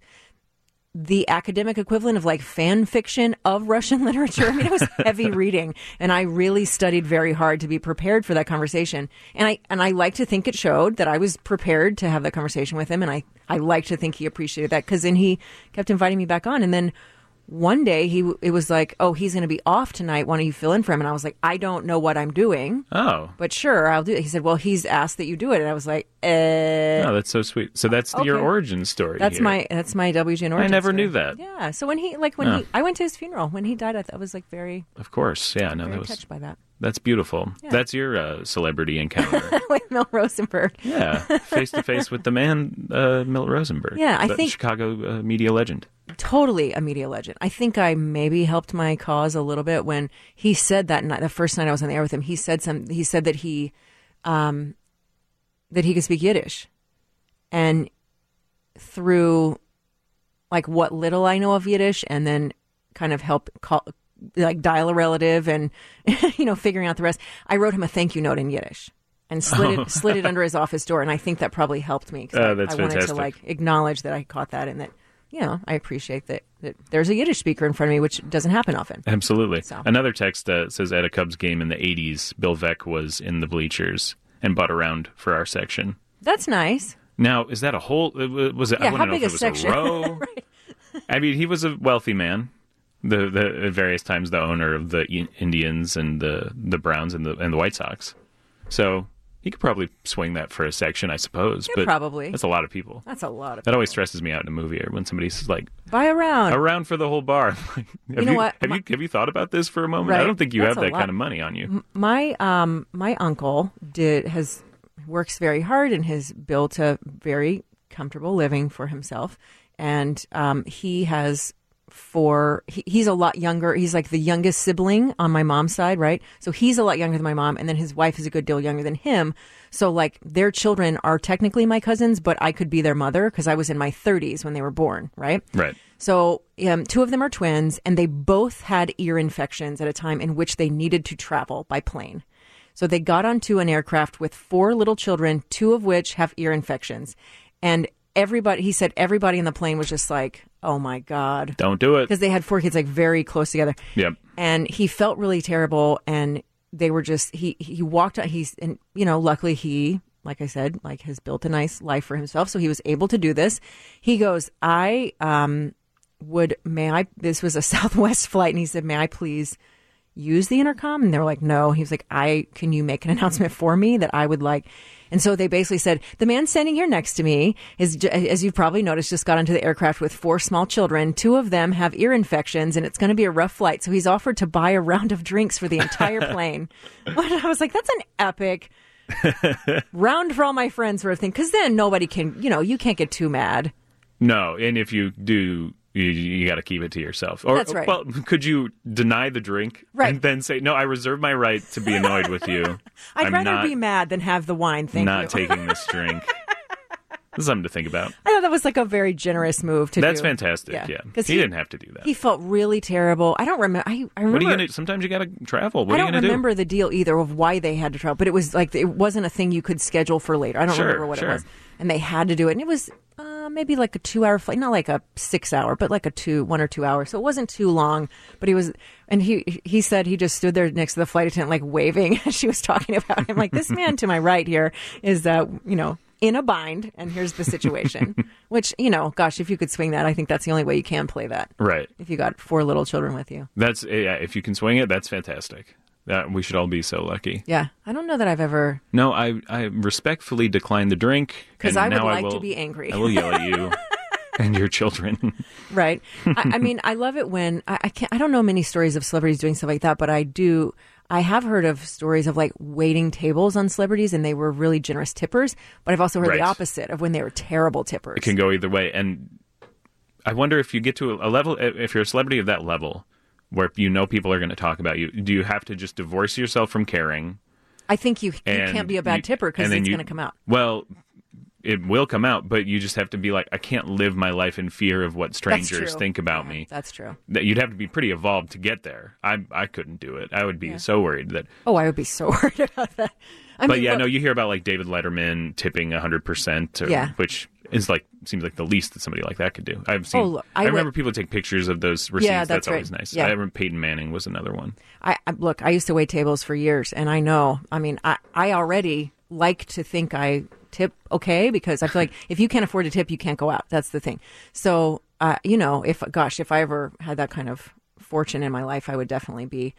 the academic equivalent of like fan fiction of Russian literature. I mean, it was heavy reading, and I really studied very hard to be prepared for that conversation. And I like to think it showed that I was prepared to have that conversation with him, and I like to think he appreciated that, because then he kept inviting me back on. And then one day it was like, oh, he's going to be off tonight. Why don't you fill in for him? And I was like, I don't know what I'm doing.
Oh.
But sure, I'll do it. He said, well, he's asked that you do it. And I was like,
Oh, that's so sweet. So that's your origin story.
That's
here.
my WGN origin
I never
story.
knew that.
Yeah. So when I went to his funeral, when he died, I was like very,
of course. Yeah. No,
very touched by that.
That's beautiful.
Yeah.
That's your celebrity encounter.
With Milt Rosenberg.
Yeah. Face to face with the man, Milt Rosenberg.
Yeah. I
the
think
Chicago media legend.
Totally a media legend. I think I maybe helped my cause a little bit when he said that night, the first night I was on the air with him. He said that he could speak Yiddish, and through like what little I know of Yiddish, and then kind of help dial a relative and figuring out the rest. I wrote him a thank you note in Yiddish and slid it under his office door, and I think that probably helped me.
That's
I wanted
fantastic.
to acknowledge that I caught that and that I appreciate that there's a Yiddish speaker in front of me, which doesn't happen often.
Absolutely.
So.
Another text says at a Cubs game in the 80s, Bill Veeck was in the bleachers and butt around for our section.
That's nice.
Now, is that a whole? Was it?
Yeah,
I want
how
to know
big
if
a
it was
section?
a row.
Right.
I mean, he was a wealthy man. The at various times the owner of the Indians and the Browns and the White Sox. So he could probably swing that for a section, I suppose.
Yeah,
but
probably.
that's a lot of people.
That's a lot of
That always stresses me out in a movie or when somebody's like
buy around.
around for the whole bar.
You know what?
Have you thought about this for a moment?
Right.
I don't think you
That's
have
a
that
lot.
kind of money on you.
My uncle works very hard and has built a very comfortable living for himself, and he has he's a lot younger. He's like the youngest sibling on my mom's side, right? So he's a lot younger than my mom, and then his wife is a good deal younger than him. So like their children are technically my cousins, but I could be their mother because I was in my 30s when they were born, right?
Right.
So 2 of them are twins, and they both had ear infections at a time in which they needed to travel by plane. So they got onto an aircraft with 4 little children, 2 of which have ear infections. And he said everybody in the plane was just like, oh my God.
Don't do it.
Because they had 4 kids like very close together.
Yep.
And he felt really terrible. And they were just, he walked out, luckily he, like I said, like has built a nice life for himself. So he was able to do this. He goes, this was a Southwest flight. And he said, may I please use the intercom? And they were like, no. He was like, can you make an announcement for me that I would like? And so they basically said, the man standing here next to me is, as you've probably noticed, just got onto the aircraft with 4 small children. 2 of them have ear infections, and it's going to be a rough flight. So he's offered to buy a round of drinks for the entire plane. I was like, that's an epic round for all my friends sort of thing. Because then nobody can, you can't get too mad.
No, and if you do, you got to keep it to yourself. Or,
That's right.
Well, could you deny the drink and then say, no, I reserve my right to be annoyed with you.
I'd rather be mad than have the wine. Thank you.
Not taking this drink. This is something to think about.
I thought that was like a very generous move to do.
That's fantastic, yeah. Because he didn't have to do that.
He felt really terrible. I don't remember. I remember.
What are you going to Sometimes you got to travel. What are you going to do?
I don't remember the deal either of why they had to travel, but it was like it wasn't a thing you could schedule for later. I don't remember what it was. And they had to do it. And it was maybe like a 2-hour flight, not like a 6-hour, but like 1 or 2 hours. So it wasn't too long. But he said he just stood there next to the flight attendant, like waving as she was talking about him. Like, this man to my right here is, in a bind, and here's the situation. Which, gosh, if you could swing that, I think that's the only way you can play that.
Right.
If you got 4 little children with you.
If you can swing it, that's fantastic. We should all be so lucky.
Yeah. I don't know that I've ever...
No, I respectfly declined the drink.
Because I would like to be angry.
I will yell at you and your children.
Right. I mean, I love it when... I don't know many stories of celebrities doing stuff like that, but I do... I have heard of stories of like waiting tables on celebrities and they were really generous tippers, but I've also heard the opposite of when they were terrible tippers.
It can go either way. And I wonder if you get to a level, if you're a celebrity of that level, where people are going to talk about you, do you have to just divorce yourself from caring?
I think you can't be a bad tipper because it's going to come out.
Well, it will come out, but you just have to be like, I can't live my life in fear of what strangers think about me.
That's true.
You'd have to be pretty evolved to get there. I couldn't do it. I would be so worried that...
Oh, I would be so worried about that.
You hear about like David Letterman tipping 100%, which is like seems like the least that somebody like that could do. I've seen. I remember people take pictures of those receipts.
Yeah,
that's
right.
Always nice.
Yeah.
I remember Peyton Manning was another one.
I used to wait tables for years, and I know. I mean, I already like to think I tip okay because I feel like if you can't afford to tip, you can't go out. That's the thing. So, if I ever had that kind of fortune in my life, I would definitely be.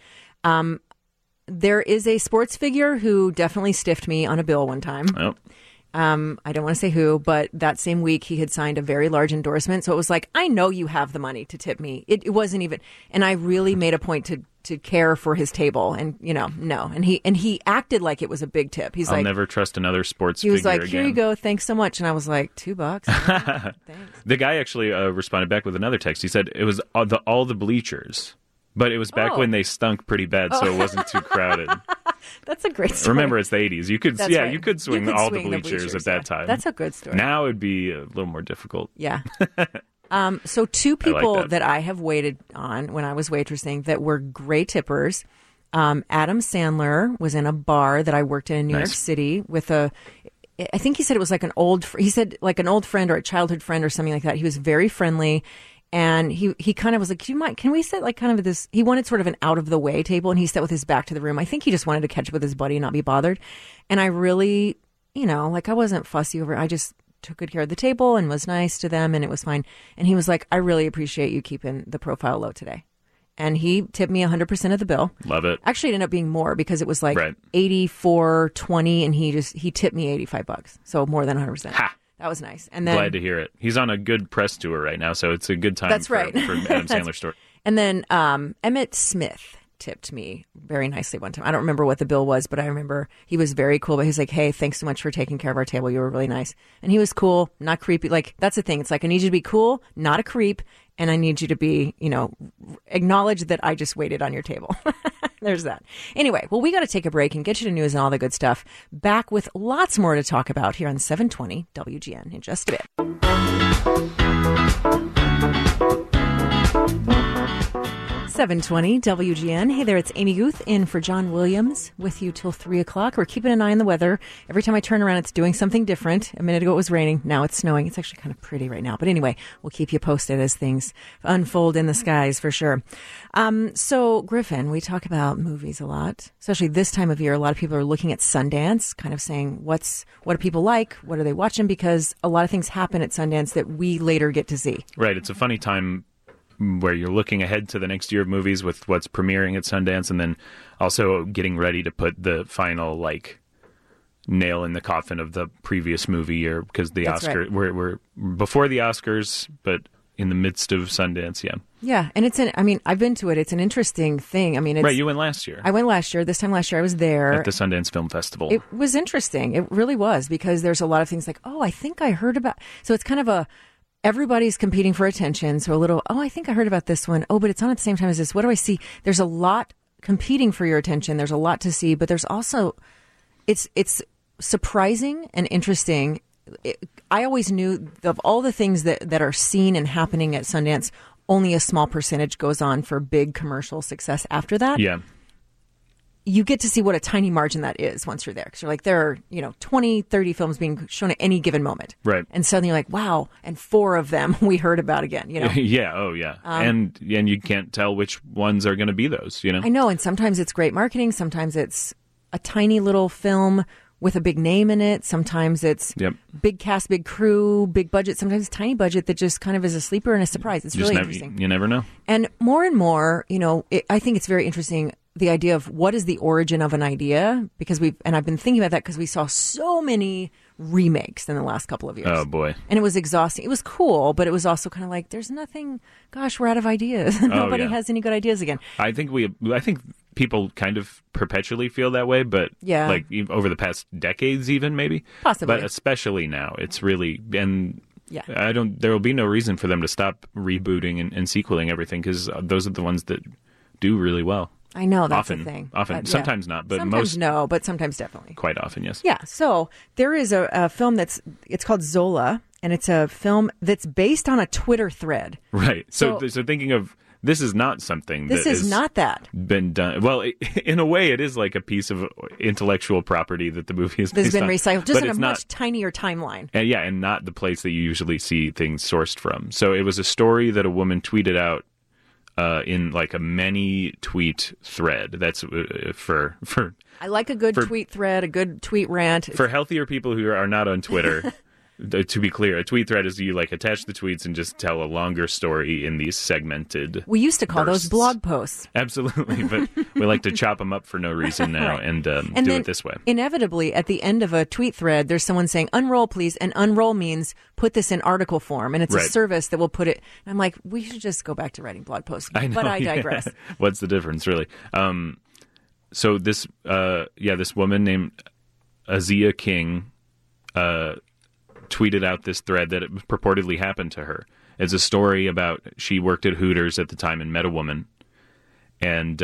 There is a sports figure who definitely stiffed me on a bill one time.
Oh.
I don't want to say who, but that same week he had signed a very large endorsement. So it was like, I know you have the money to tip me. It wasn't even, and I really made a point to care for his table, and no, and he acted like it was a big tip. He's
I'll
like,
never trust another sports figure
He was like,
again.
here you go, thanks so much, and I was like, $2. Thanks.
The guy actually responded back with another text. He said it was all the bleachers. But it was back when they stunk pretty bad, so it wasn't too crowded.
That's a great story.
Remember, it's the 80s. You could,
right.
You could swing all the bleachers at that time.
That's a good story.
Now it'd be a little more difficult.
Yeah. So 2 people that I have waited on when I was waitressing that were great tippers. Adam Sandler was in a bar that I worked in New York City with I think he said it was like he said like an old friend or a childhood friend or something like that. He was very friendly. And he kind of was like, can we sit like kind of at this, he wanted sort of an out of the way table, and he sat with his back to the room. I think he just wanted to catch up with his buddy and not be bothered. And I really, like I wasn't fussy over it. I just took good care of the table and was nice to them, and it was fine. And he was like, I really appreciate you keeping the profile low today. And he tipped me 100% of the bill.
Love it.
Actually, it ended up being more because it was like $84.20, and he tipped me $85. So more than 100%.
Ha!
That was nice. And then,
glad to hear it. He's on a good press tour right now, so it's a good time
that's
for
right.
for Adam Sandler's story.
And then Emmett Smith tipped me very nicely one time. I don't remember what the bill was, but I remember he was very cool. But he's like, hey, thanks so much for taking care of our table. You were really nice. And he was cool, not creepy. Like, that's the thing. It's like, I need you to be cool, not a creep. And I need you to be, acknowledge that I just waited on your table. There's that. Anyway, well, we got to take a break and get you to news and all the good stuff. Back with lots more to talk about here on 720 WGN in just a bit. 720 WGN. Hey there, it's Amy Guth in for John Williams with you till 3 o'clock. We're keeping an eye on the weather. Every time I turn around, it's doing something different. A minute ago, it was raining. Now it's snowing. It's actually kind of pretty right now. But anyway, we'll keep you posted as things unfold in the skies for sure. So, Griffin, we talk about movies a lot, especially this time of year. A lot of people are looking at Sundance, kind of saying, what do people like? What are they watching? Because a lot of things happen at Sundance that we later get to see.
Right. It's a funny time where you're looking ahead to the next year of movies with what's premiering at Sundance, and then also getting ready to put the final nail in the coffin of the previous movie year, because the
That's
Oscar
right.
we're before the Oscars, but in the midst of Sundance.
Yeah, and I've been to it. It's an interesting thing.
Right, you went last year.
I went last year. This time last year, I was there
at the Sundance Film Festival.
It was interesting. It really was, because there's a lot of things like, I think I heard about. So it's kind of everybody's competing for attention. So a little, I think I heard about this one. But it's on at the same time as this. What do I see? There's a lot competing for your attention. There's a lot to see, but there's also, it's surprising and interesting. I always knew of all the things that are seen and happening at Sundance, only a small percentage goes on for big commercial success after that.
Yeah.
You get to see what a tiny margin that is once you're there. Because you're like, there are, 20, 30 films being shown at any given moment.
Right.
And suddenly you're like, wow, and 4 of them we heard about again,
Yeah, oh yeah. And you can't tell which ones are going to be those,
I know, and sometimes it's great marketing. Sometimes it's a tiny little film with a big name in it. Sometimes it's big cast, big crew, big budget. Sometimes it's tiny budget that just kind of is a sleeper and a surprise. It's really interesting.
You never know.
And more, I think it's very interesting, the idea of what is the origin of an idea, because I've been thinking about that because we saw so many remakes in the last couple of years.
Oh boy.
And it was exhausting. It was cool, but it was also kind of like, there's nothing, gosh, we're out of ideas. Nobody has any good ideas again.
I think people kind of perpetually feel that way, but like over the past decades even maybe.
Possibly.
But especially now, it's really, and
yeah.
there will be no reason for them to stop rebooting and sequeling everything, because those are the ones that do really well.
I know, that's
often,
the thing.
Often. Sometimes not, but
sometimes no, but sometimes definitely.
Quite often, yes.
Yeah, so there is a film it's called Zola, and it's a film that's based on a Twitter thread.
Right. So thinking of, this is not something
this
that
is not that
been done. Well, in a way, it is like a piece of intellectual property that the movie is
that's been recycled, just
but
in a
not,
much tinier timeline.
And not the place that you usually see things sourced from. So it was a story that a woman tweeted out in like a many tweet thread. That's for
I like a good tweet thread, a good tweet rant.
For healthier people who are not on Twitter. To be clear, a tweet thread is you attach the tweets and just tell a longer story in these segmented
We used to call
bursts.
those blog posts.
Absolutely, but we like to chop them up for no reason now
Right.
and do it this way.
Inevitably, at the end of a tweet thread, there's someone saying, unroll, please. And unroll means put this in article form. And it's
Right.
a service that will put it. And I'm like, we should just go back to writing blog posts.
I know,
but I digress.
Yeah. What's the difference, really? So this woman named Azia King tweeted out this thread that it purportedly happened to her. It's a story about, she worked at Hooters at the time and met a woman, and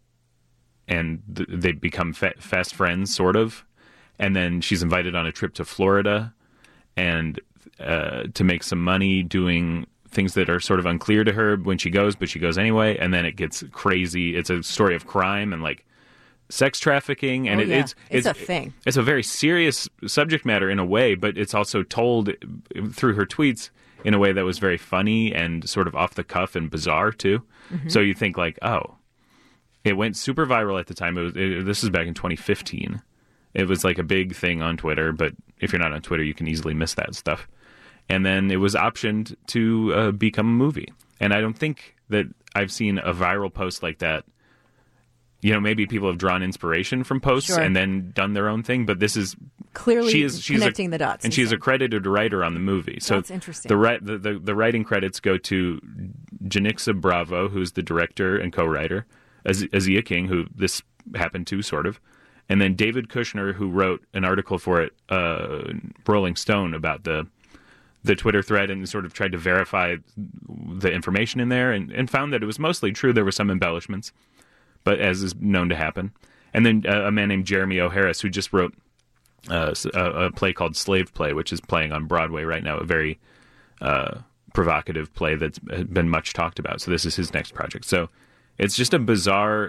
they become fast friends, sort of. And then she's invited on a trip to Florida and to make some money doing things that are sort of unclear to her when she goes, but she goes anyway. And then it gets crazy. It's a story of crime and sex trafficking, and
it's a thing.
It's a very serious subject matter in a way, but it's also told through her tweets in a way that was very funny and sort of off the cuff and bizarre too. Mm-hmm. So you think like, oh, it went super viral at the time. This is back in 2015. It was like a big thing on Twitter, but if you're not on Twitter, you can easily miss that stuff. And then it was optioned to become a movie. And I don't think that I've seen a viral post like that. You know, maybe people have drawn inspiration from posts and then done their own thing, but this is
clearly connecting the dots.
And she's a credited writer on the movie. So
that's interesting.
The writing credits go to Janixa Bravo, who's the director and co-writer, Azia King, who this happened to, sort of, and then David Kushner, who wrote an article for it, Rolling Stone, about the Twitter thread and sort of tried to verify the information in there and found that it was mostly true. There were some embellishments, but as is known to happen. And then a man named Jeremy O'Harris, who just wrote a play called Slave Play, which is playing on Broadway right now, a very provocative play that's been much talked about. So this is his next project. So it's just a bizarre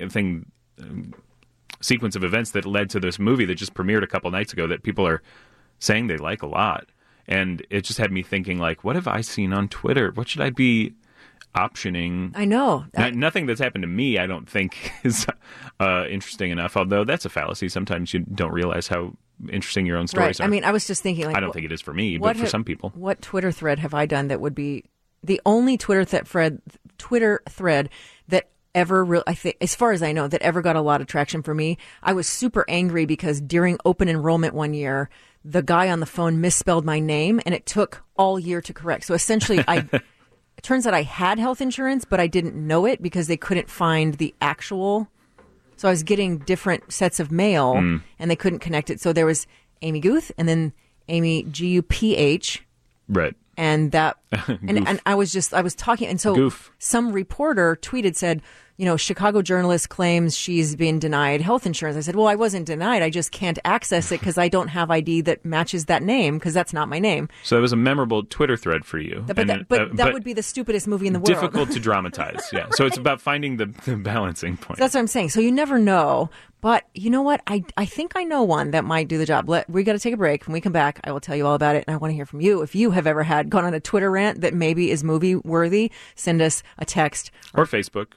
sequence of events that led to this movie that just premiered a couple nights ago that people are saying they like a lot. And it just had me thinking, like, what have I seen on Twitter? What should I be optioning?
I know.
Nothing that's happened to me, I don't think, is interesting enough, although that's a fallacy. Sometimes you don't realize how interesting your own stories are.
I mean, I was just thinking, like,
I don't think it is for me, but for some people.
What Twitter thread have I done that would be the only Twitter thread that ever, I think, as far as I know, that ever got a lot of traction for me? I was super angry because during open enrollment one year, the guy on the phone misspelled my name, and it took all year to correct. So essentially, it turns out I had health insurance, but I didn't know it because they couldn't find the actual. So I was getting different sets of mail, and they couldn't connect it. So there was Amy Guth, and then Amy Guph,
right?
And that, and I was talking, and so some reporter said, you know, Chicago journalist claims she's been denied health insurance. I said, well, I wasn't denied. I just can't access it because I don't have ID that matches that name because that's not my name.
So it was a memorable Twitter thread for you.
But that would be the stupidest movie in the world.
Difficult to dramatize, yeah. So it's about finding the balancing point.
So that's what I'm saying. So you never know. But you know what? I think I know one that might do the job. We got to take a break. When we come back, I will tell you all about it. And I want to hear from you. If you have ever gone on a Twitter rant that maybe is movie worthy, send us a text.
Or Facebook.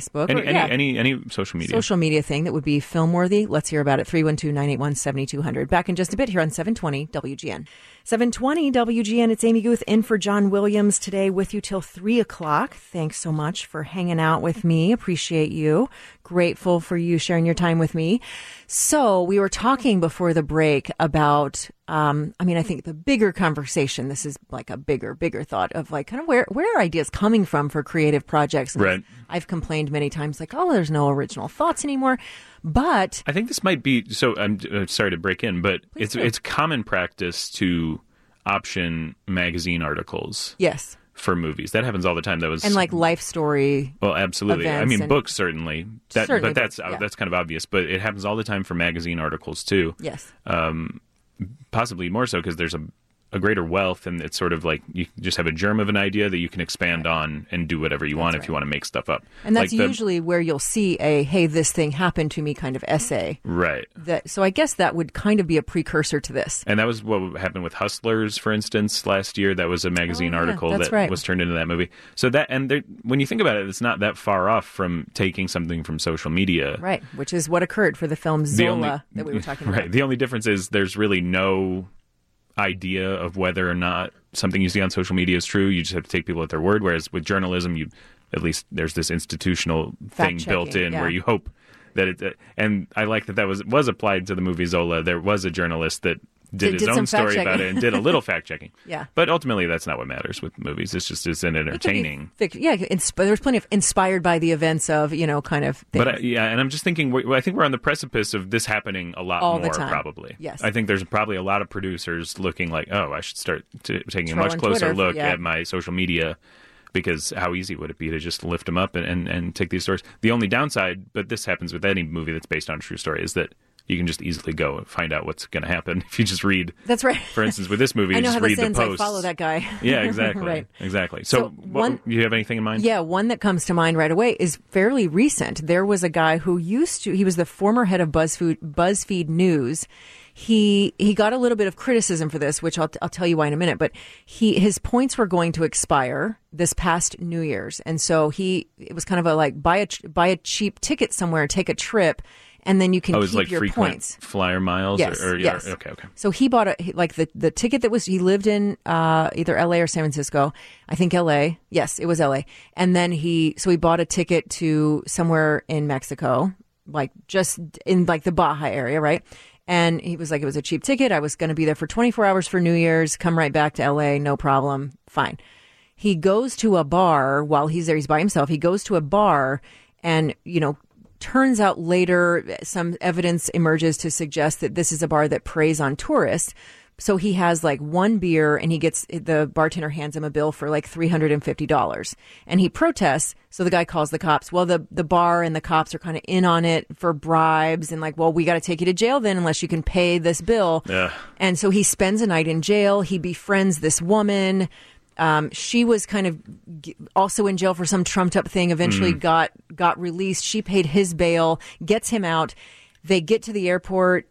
Any social media thing that would be film worthy. Let's hear about it. 312-981-7200. Back in just a bit here on 720 WGN. 720 WGN. It's Amy Guth in for John Williams today with you till 3 o'clock. Thanks so much for hanging out with me. Appreciate you. Grateful for you sharing your time with me. So we were talking before the break about, I think the bigger conversation, this is like a bigger thought of like kind of where are ideas coming from for creative projects?
Right.
I've complained many times like, oh, there's no original thoughts anymore. But
I think this might be, so I'm sorry to break in, but it's common practice to option magazine articles.
Yes.
For movies. That happens all the time.
And like life story.
Well, absolutely. I mean, books certainly. But that's kind of obvious. But it happens all the time for magazine articles too.
Yes.
Possibly more so because there's a greater wealth, and it's sort of like you just have a germ of an idea that you can expand on and do whatever you want if you want to make stuff up.
And that's usually where you'll see a "hey, this thing happened to me" kind of essay.
Right.
So I guess that would kind of be a precursor to this.
And that was what happened with Hustlers, for instance, last year. That was a magazine article that was turned into that movie. So when you think about it, it's not that far off from taking something from social media.
Right, which is what occurred for the film Zola that we were talking about.
Right. The only difference is there's really no idea of whether or not something you see on social media is true. You just have to take people at their word. Whereas with journalism, at least there's this institutional thing built in where you hope that it. And I like that was applied to the movie Zola. There was a journalist that did his own story about it and did a little fact checking.
Yeah.
But ultimately, that's not what matters with movies. It's an entertaining.
There's plenty of inspired by the events of, kind of things.
But and I'm just thinking, I think we're on the precipice of this happening a lot
all
more,
the time.
Probably.
Yes.
I think there's probably a lot of producers looking like, oh, I should start taking a much closer look at my social media. Because how easy would it be to just lift them up and take these stories? The only downside, but this happens with any movie that's based on a true story, is that you can just easily go and find out what's going to happen if you just read.
That's right.
For instance, with this movie,
I
you
know
just
how
read
this ends.
the posts.
I follow that guy.
Yeah, exactly.
Right.
Exactly. So you have anything in mind?
Yeah, one that comes to mind right away is fairly recent. There was a guy who he was the former head of BuzzFeed News. He got a little bit of criticism for this, which I'll tell you why in a minute. But his points were going to expire this past New Year's, and so it was kind of a like buy a cheap ticket somewhere, take a trip, and then you can keep
like
your
frequent
points.
Flyer miles.
Yes, yes.
Okay.
So he bought the ticket that was, he lived in either LA or San Francisco. I think LA. Yes, it was LA. And then he bought a ticket to somewhere in Mexico, like just in like the Baja area, right? And he was like, it was a cheap ticket. I was going to be there for 24 hours for New Year's, come right back to LA, no problem. Fine. He goes to a bar while he's there. He's by himself. He goes to a bar and, turns out later some evidence emerges to suggest that this is a bar that preys on tourists. So he has like one beer and the bartender hands him a bill for like $350 and he protests. So the guy calls the cops. Well, the bar and the cops are kind of in on it for bribes and like, well, we got to take you to jail then unless you can pay this bill.
Yeah.
And so he spends a night in jail. He befriends this woman. She was kind of also in jail for some trumped up thing, eventually got released. She paid his bail, gets him out. They get to the airport.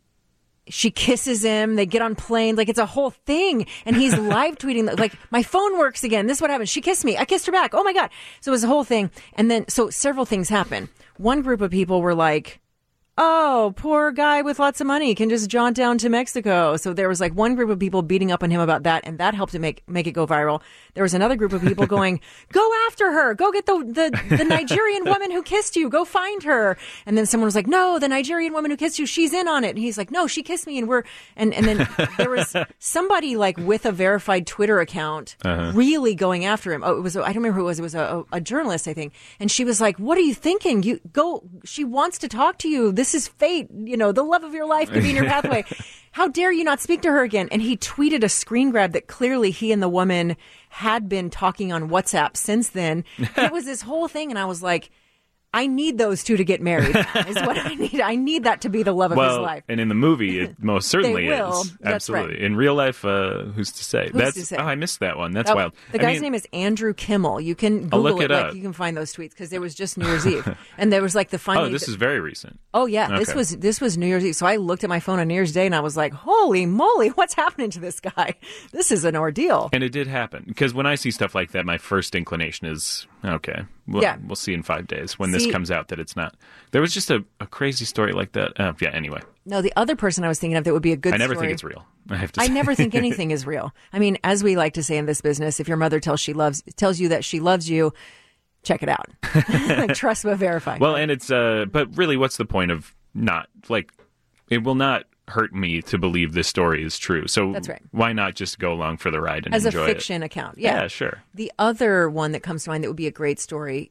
She kisses him. They get on plane. Like, it's a whole thing. And he's live tweeting, like, my phone works again. This is what happened. She kissed me. I kissed her back. Oh, my God. So it was a whole thing. And then, so several things happen. One group of people were like, oh, poor guy with lots of money can just jaunt down to Mexico. So there was like one group of people beating up on him about that, and that helped to make it go viral. There was another group of people going, go after her. Go get the Nigerian woman who kissed you. Go find her. And then someone was like, no, the Nigerian woman who kissed you, she's in on it. And he's like, no, she kissed me. And then there was somebody like with a verified Twitter account really going after him. Oh, I don't remember who it was. It was a journalist, I think. And she was like, what are you thinking? She wants to talk to you. This is fate. The love of your life could be in your pathway. How dare you not speak to her again? And he tweeted a screen grab that clearly he and the woman had been talking on WhatsApp since then. It was this whole thing. And I was like, I need those two to get married is what I need. I need that to be the love of his life.
And in the movie, it most certainly is.
That's
absolutely.
right.
In real life, who's to say?
Who's to say?
Oh, I missed that one. That's wild.
The guy's name is Andrew Kimmel. You can Google
look it up.
Like, you can find those tweets because it was just New Year's Eve. And there was like the final.
Oh, this is very recent.
Oh, yeah.
Okay.
This was New Year's Eve. So I looked at my phone on New Year's Day and I was like, holy moly, what's happening to this guy? This is an ordeal.
And it did happen. Because when I see stuff like that, my first inclination is, okay, we'll see in 5 days when this comes out that it's not. There was just a crazy story like that. Anyway. No,
the other person I was thinking of that would be a good story.
I never think it's real. I have to say.
I never think anything is real. I mean, as we like to say in this business, if your mother tells you that she loves you, check it out. Like, trust but verify.
Well, and it's, but really, what's the point of not, like, it will not hurt me to believe this story is true. So
that's right.
Why not just go along for the ride and
enjoy it? As a fiction account. Yeah,
sure.
The other one that comes to mind that would be a great story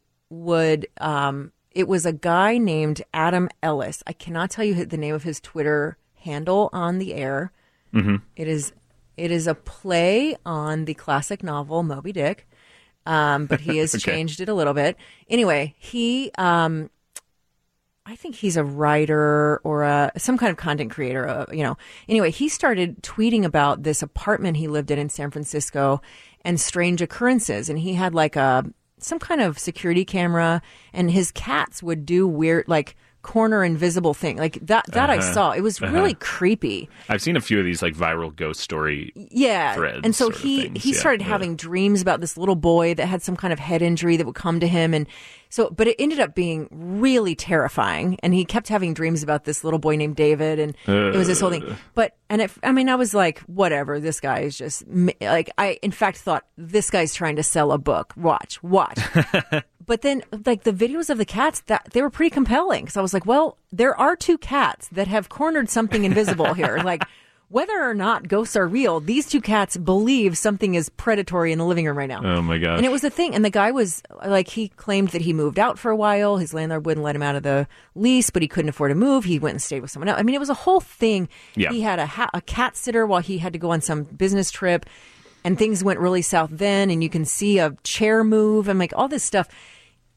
it was a guy named Adam Ellis. I cannot tell you the name of his Twitter handle on the air.
Mm-hmm.
It is a play on the classic novel Moby Dick, but he has changed it a little bit. Anyway, he, I think he's a writer or some kind of content creator. Anyway, he started tweeting about this apartment he lived in San Francisco and strange occurrences, and he had like some kind of security camera, and his cats would do weird, like, corner invisible thing like that I saw. It was really creepy.
I've seen a few of these like viral ghost story threads.
And so he started having dreams about this little boy that had some kind of head injury that would come to him, and so but it ended up being really terrifying, and he kept having dreams about this little boy named David, and it was this whole thing. I was like, whatever, this guy is just like, I in fact thought this guy's trying to sell a book. Watch. But then, like, the videos of the cats, they were pretty compelling. Because I was like, well, there are two cats that have cornered something invisible here. Like, whether or not ghosts are real, these two cats believe something is predatory in the living room right now.
Oh, my gosh.
And it was a thing. And the guy was, like, he claimed that he moved out for a while. His landlord wouldn't let him out of the lease, but he couldn't afford to move. He went and stayed with someone else. I mean, it was a whole thing.
Yeah.
He had a cat sitter while he had to go on some business trip. And things went really south then. And you can see a chair move and, like, all this stuff.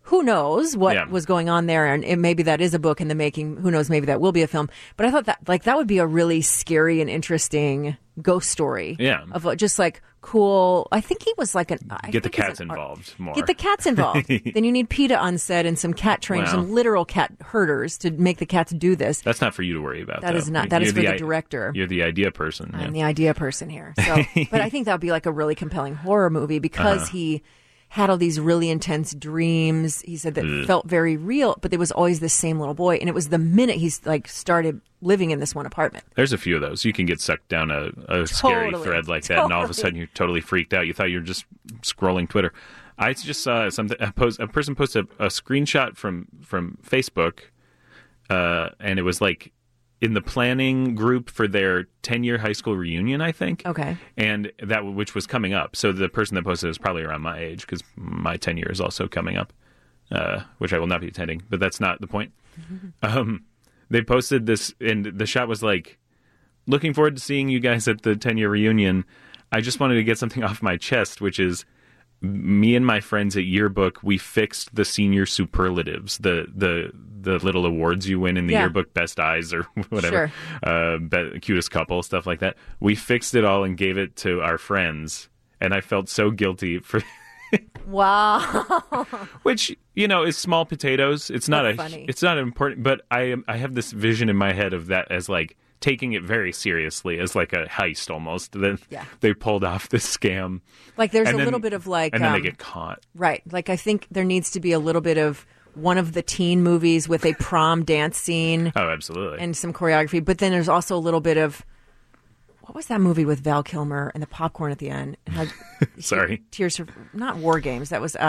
who knows what was going on there, and maybe that is a book in the making. Who knows? Maybe that will be a film. But I thought that would be a really scary and interesting ghost story.
Yeah,
of just cool. I think he was
get the cats involved more.
Get the cats involved. Then you need PETA on set and some cat trainers, some literal cat herders to make the cats do this.
That's not for you to worry about.
That is not. That is for the director.
You're the idea person.
I'm the idea person here. So, but I think that would be a really compelling horror movie because he had all these really intense dreams. He said that felt very real, but there was always this same little boy, and it was the minute he's started living in this one apartment.
There's a few of those. You can get sucked down a scary thread like that, and all of a sudden you're totally freaked out. You thought you were just scrolling Twitter. I just saw something. A person posted a screenshot from Facebook, and it was in the planning group for their 10-year high school reunion, I think.
Okay. And
which was coming up. So the person that posted it was probably around my age because my 10-year is also coming up, which I will not be attending. But that's not the point. They posted this, and the shot was looking forward to seeing you guys at the 10-year reunion. I just wanted to get something off my chest, which is me and my friends at Yearbook, we fixed the senior superlatives, the little awards you win in the Yearbook, best eyes or whatever, cutest couple, stuff like that. We fixed it all and gave it to our friends, and I felt so guilty for.
Wow.
Which is small potatoes. It's not
funny.
It's not important, but I have this vision in my head of that as taking it very seriously, as a heist almost. Then they pulled off this scam.
There's a little bit of
and then they get caught.
Right. I think there needs to be a little bit of one of the teen movies with a prom dance scene.
Oh, absolutely.
And some choreography. But then there's also a little bit of, what was that movie with Val Kilmer and the popcorn at the end?
Sorry.
Tears for, not War Games. That was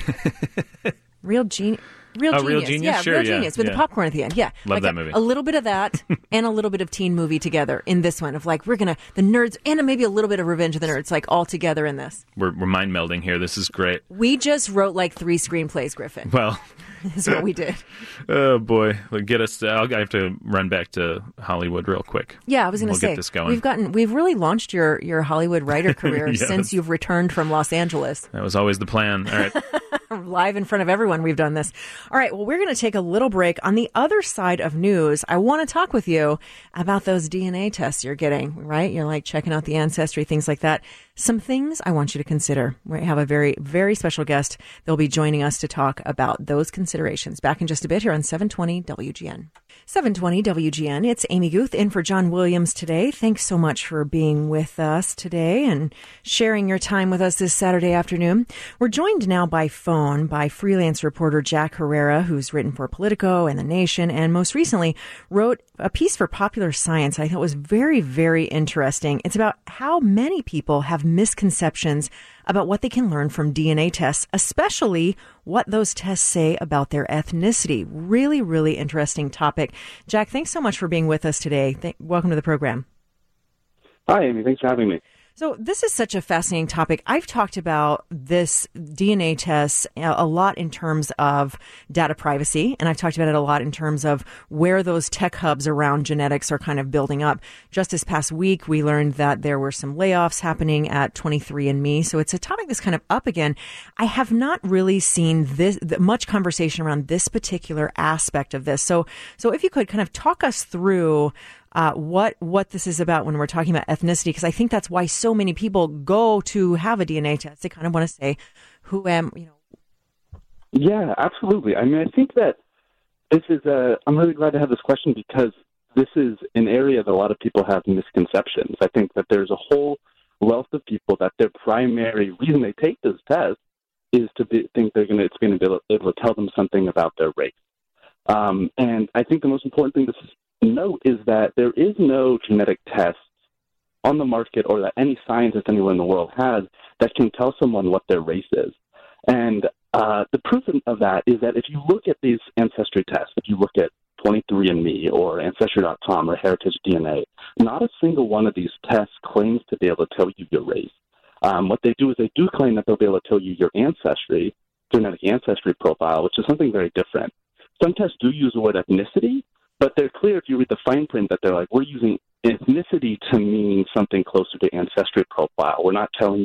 Real Genius.
Real Genius?
Yeah,
sure,
Real Genius with the popcorn at the end. Yeah.
Love that movie.
A little bit of that and a little bit of teen movie together in this one of we're going to, the nerds, and maybe a little bit of Revenge of the Nerds, all together in this.
We're mind melding here. This is great.
We just wrote 3 screenplays, Griffin.
Well,
is what we did.
Oh, boy. Get us, I have to run back to Hollywood real quick.
Yeah, I was going to say,
get this going.
We've really launched your Hollywood writer career since you've returned from Los Angeles.
That was always the plan. All right.
Live in front of everyone, we've done this. All right, well, we're going to take a little break. On the other side of news, I want to talk with you about those DNA tests you're getting, right? You're checking out the ancestry, things like that. Some things I want you to consider. We have a very, very special guest. They'll be joining us to talk about those considerations. Back in just a bit here on 720 WGN. 720 WGN. It's Amy Guth in for John Williams today. Thanks so much for being with us today and sharing your time with us this Saturday afternoon. We're joined now by phone by freelance reporter Jack Herrera, who's written for Politico and The Nation, and most recently wrote a piece for Popular Science I thought was very, very interesting. It's about how many people have misconceptions about what they can learn from DNA tests, especially what those tests say about their ethnicity. Really, really interesting topic. Jack, thanks so much for being with us today. Welcome to the program.
Hi, Amy. Thanks for having me.
So this is such a fascinating topic. I've talked about this DNA test a lot in terms of data privacy, and I've talked about it a lot in terms of where those tech hubs around genetics are kind of building up. Just this past week, we learned that there were some layoffs happening at 23andMe, so it's a topic that's kind of up again. I have not really seen much conversation around this particular aspect of this. So if you could kind of talk us through what this is about when we're talking about ethnicity, because I think that's why so many people go to have a DNA test. They kind of want to say, who am,
Yeah, absolutely. I mean, I think that this is I'm really glad to have this question because this is an area that a lot of people have misconceptions. I think that there's a whole wealth of people that their primary reason they take this test is to think it's going to be able to tell them something about their race. And I think the most important thing to note is that there is no genetic test on the market or that any scientist anywhere in the world has that can tell someone what their race is. And the proof of that is that if you look at these ancestry tests, if you look at 23andMe or Ancestry.com or Heritage DNA, not a single one of these tests claims to be able to tell you your race. What they do is they do claim that they'll be able to tell you your ancestry, genetic ancestry profile, which is something very different. Some tests do use the word ethnicity, but they're clear if you read the fine print that they're like, we're using ethnicity to mean something closer to ancestry profile. We're not telling you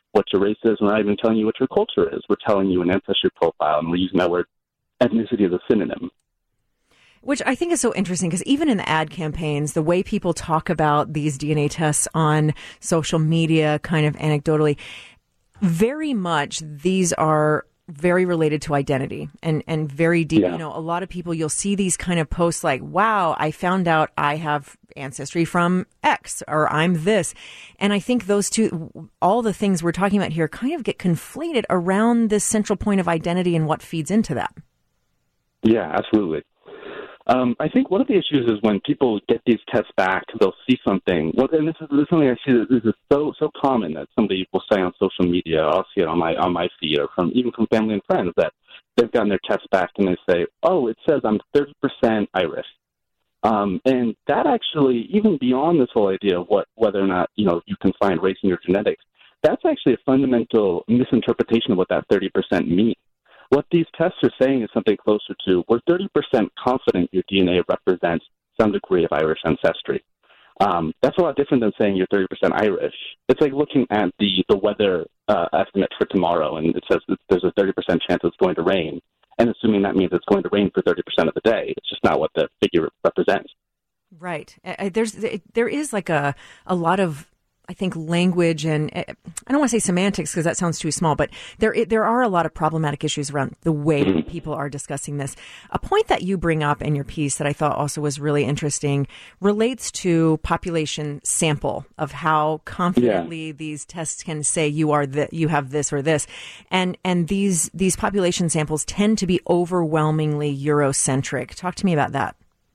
what your race is. We're not even telling you what your culture is. We're telling you an ancestry profile, and we're using that word ethnicity as a synonym.
Which I think is so interesting because even in the ad campaigns, the way people talk about these DNA tests on social media, kind of anecdotally, very much these are very related to identity and very deep.
Yeah.
You know, a lot of people, you'll see these kind of posts like, wow, I found out I have ancestry from X or I'm this. And I think those two, all the things we're talking about here kind of get conflated around this central point of identity and what feeds into that.
Yeah, absolutely. I think one of the issues is when people get these tests back, they'll see something. Well, and this is something I see that this is so common that somebody will say on social media. I'll see it on my feed or even from family and friends that they've gotten their tests back and they say, "Oh, it says I'm 30% Irish." And that actually, even beyond this whole idea of whether or not you can find race in your genetics, that's actually a fundamental misinterpretation of what that 30% means. What these tests are saying is something closer to, we're 30% confident your DNA represents some degree of Irish ancestry. That's a lot different than saying you're 30% Irish. It's like looking at the weather estimate for tomorrow, and it says that there's a 30% chance it's going to rain, and assuming that means it's going to rain for 30% of the day. It's just not what the figure represents.
Right. There is like a lot of, I think, language and I don't want to say semantics because that sounds too small, but there are a lot of problematic issues around the way people are discussing this. A point that you bring up in your piece that I thought also was really interesting relates to population sample of how confidently these tests can say you have this or this, and these population samples tend to be overwhelmingly Eurocentric. Talk to me about that.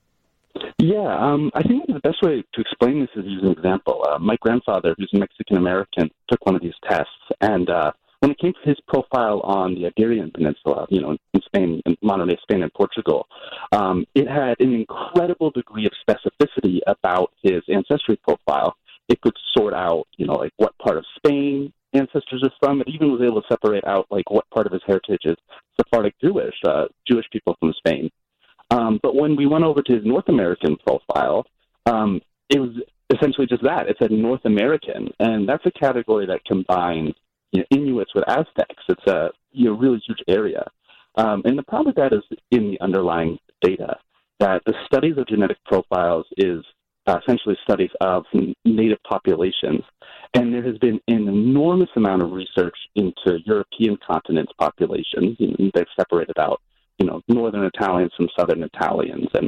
Yeah, I think the best way to explain this is use an example. My grandfather, who's Mexican-American, took one of these tests, and when it came to his profile on the Iberian Peninsula, in Spain, in modern-day Spain and Portugal, it had an incredible degree of specificity about his ancestry profile. It could sort out, like what part of Spain ancestors are from. It even was able to separate out, like, what part of his heritage is Sephardic Jewish people from Spain. But when we went over to his North American profile, it was essentially just that. It said North American, and that's a category that combines Inuits with Aztecs. It's a really huge area. And the problem with that is in the underlying data, that the studies of genetic profiles is essentially studies of native populations. And there has been an enormous amount of research into European continent's populations. They've separated out Northern Italians from Southern Italians and,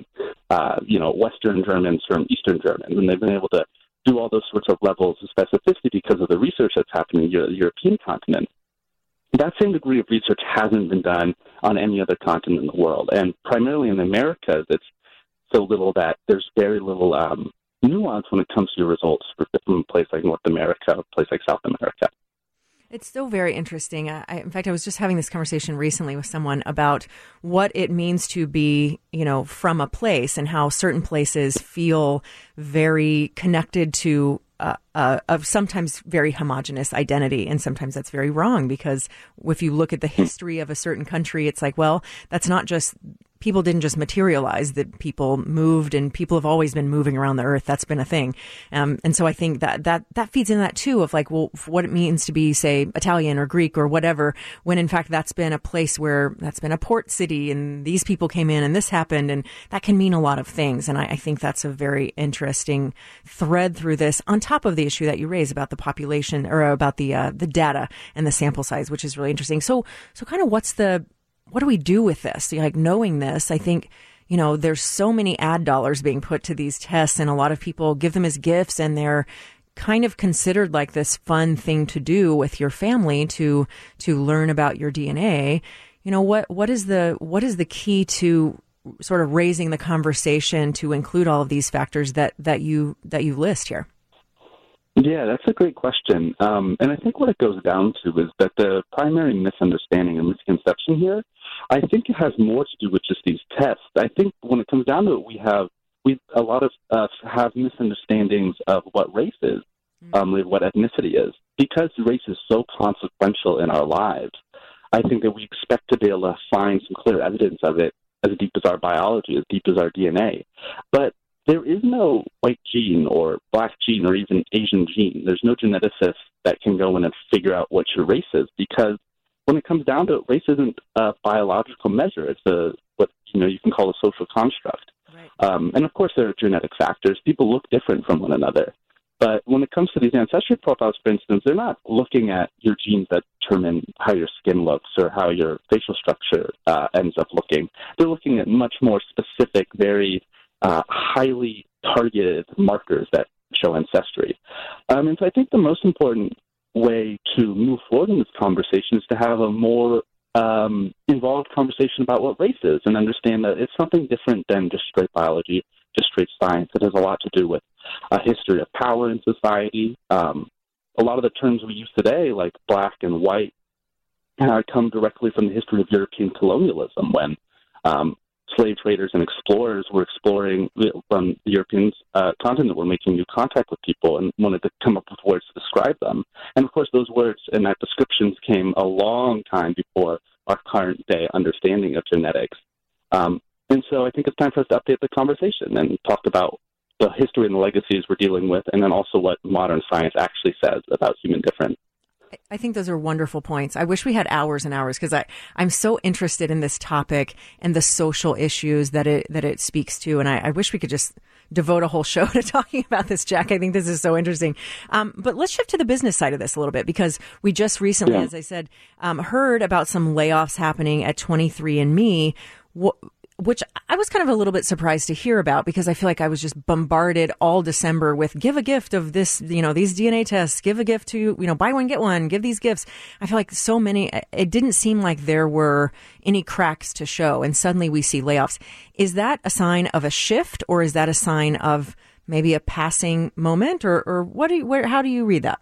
Western Germans from Eastern Germans. And they've been able to do all those sorts of levels of specificity because of the research that's happening in the European continent. That same degree of research hasn't been done on any other continent in the world. And primarily in the Americas, it's so little that there's very little nuance when it comes to your results from a place like North America, a place like South America.
It's so very interesting. In fact, I was just having this conversation recently with someone about what it means to be, from a place and how certain places feel very connected to of sometimes very homogenous identity. And sometimes that's very wrong because if you look at the history of a certain country, it's like, well, that's not just people didn't just materialize, that people moved and people have always been moving around the earth. That's been a thing. And so I think that feeds into that too of like, well, what it means to be, say, Italian or Greek or whatever, when in fact that's been a place where that's been a port city and these people came in and this happened, and that can mean a lot of things. And I think that's a very interesting thread through this, on top of the issue that you raise about the population or about the data and the sample size, which is really interesting. So kind of what do we do with this? Like, knowing this, I think, there's so many ad dollars being put to these tests, and a lot of people give them as gifts, and they're kind of considered like this fun thing to do with your family to learn about your DNA. What is the key to sort of raising the conversation to include all of these factors that you list here?
Yeah, that's a great question. And I think what it goes down to is that the primary misunderstanding and misconception here, I think it has more to do with just these tests. I think when it comes down to it, a lot of us have misunderstandings of what race is, what ethnicity is. Because race is so consequential in our lives, I think that we expect to be able to find some clear evidence of it as deep as our biology, as deep as our DNA. But there is no white gene or black gene or even Asian gene. There's no geneticist that can go in and figure out what your race is, because when it comes down to it, race isn't a biological measure. It's what you can call a social construct.
Right.
And of course, there are genetic factors. People look different from one another. But when it comes to these ancestry profiles, for instance, they're not looking at your genes that determine how your skin looks or how your facial structure ends up looking. They're looking at much more specific, very highly targeted markers that show ancestry. And so I think the most important way to move forward in this conversation is to have a more involved conversation about what race is and understand that it's something different than just straight biology, just straight science. It has a lot to do with a history of power in society. A lot of the terms we use today, like black and white, come directly from the history of European colonialism, when slave traders and explorers were exploring from the European continent, were making new contact with people and wanted to come up with words to describe them. And of course, those words and that descriptions came a long time before our current day understanding of genetics. And so I think it's time for us to update the conversation and talk about the history and the legacies we're dealing with, and then also what modern science actually says about human difference.
I think those are wonderful points. I wish we had hours and hours, because I'm so interested in this topic and the social issues that it speaks to. And I wish we could just devote a whole show to talking about this, Jack. I think this is so interesting. But let's shift to the business side of this a little bit, because we just recently, as I said, heard about some layoffs happening at 23andMe, which I was kind of a little bit surprised to hear about, because I feel like I was just bombarded all December with give a gift of this, these DNA tests, give a gift to, buy one, get one, give these gifts. I feel like so many, it didn't seem like there were any cracks to show. And suddenly we see layoffs. Is that a sign of a shift, or is that a sign of maybe a passing moment, or how do you read that?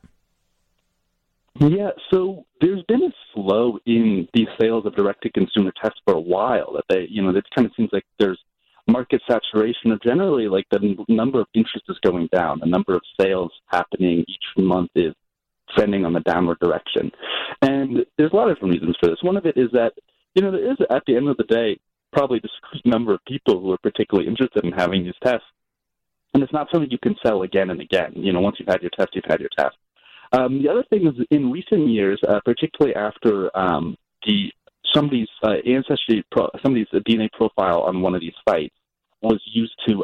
Yeah, so there's been a slow in the sales of direct-to-consumer tests for a while. That it kind of seems like there's market saturation, or generally like the number of interest is going down. The number of sales happening each month is trending on the downward direction. And there's a lot of different reasons for this. One of it is that, there is, at the end of the day, probably a discrete number of people who are particularly interested in having these tests. And it's not something you can sell again and again. Once you've had your test, you've had your test. The other thing is, in recent years, particularly after somebody's DNA profile on one of these sites was used to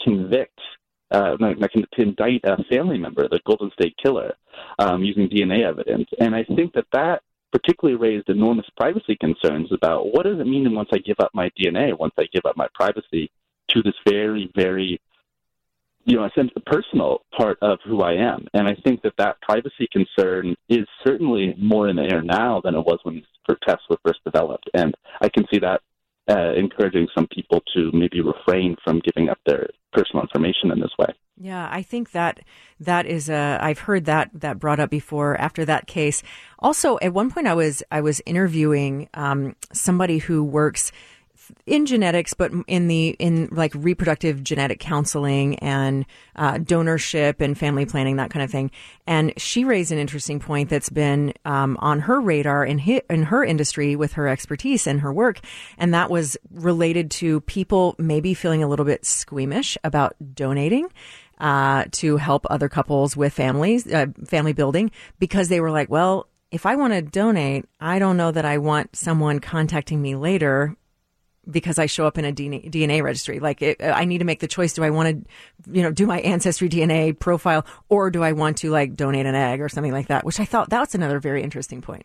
to indict a family member, the Golden State Killer, using DNA evidence. And I think that particularly raised enormous privacy concerns about what does it mean once I give up my DNA, once I give up my privacy to this very, very a sense of the personal part of who I am. And I think that privacy concern is certainly more in the air now than it was when these tests were first developed. And I can see that encouraging some people to maybe refrain from giving up their personal information in this way.
Yeah, I think that is I've heard that brought up before after that case. Also, at one point I was interviewing somebody who works in genetics, but in like reproductive genetic counseling and donorship and family planning, that kind of thing. And she raised an interesting point that's been on her radar in her industry with her expertise and her work, and that was related to people maybe feeling a little bit squeamish about donating to help other couples with family building, because they were like, well, if I want to donate, I don't know that I want someone contacting me later because I show up in a DNA registry. Like, I need to make the choice. Do I want to, do my ancestry DNA profile, or do I want to like donate an egg or something like that? Which I thought that's another very interesting point.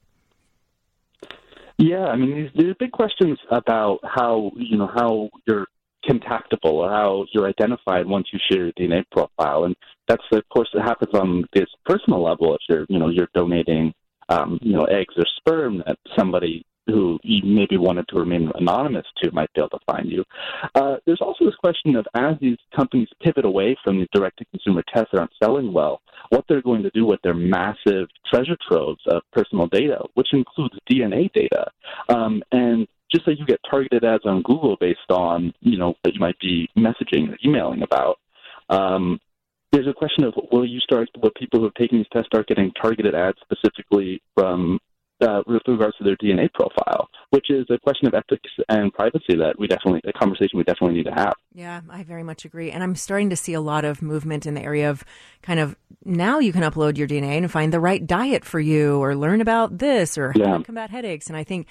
Yeah, I mean, there's big questions about how you're contactable or how you're identified once you share your DNA profile, and that's of course it happens on this personal level. If you're donating, eggs or sperm that somebody who you maybe wanted to remain anonymous to might be able to find you. There's also this question of, as these companies pivot away from these direct-to-consumer tests that aren't selling well, what they're going to do with their massive treasure troves of personal data, which includes DNA data. And just so you get targeted ads on Google based on, that you might be messaging or emailing about, there's a question of, will people who have taken these tests start getting targeted ads specifically from with regards to their DNA profile, which is a question of ethics and privacy that a conversation we definitely need to have.
Yeah, I very much agree. And I'm starting to see a lot of movement in the area of kind of now you can upload your DNA and find the right diet for you or learn about this or how to combat headaches. And I think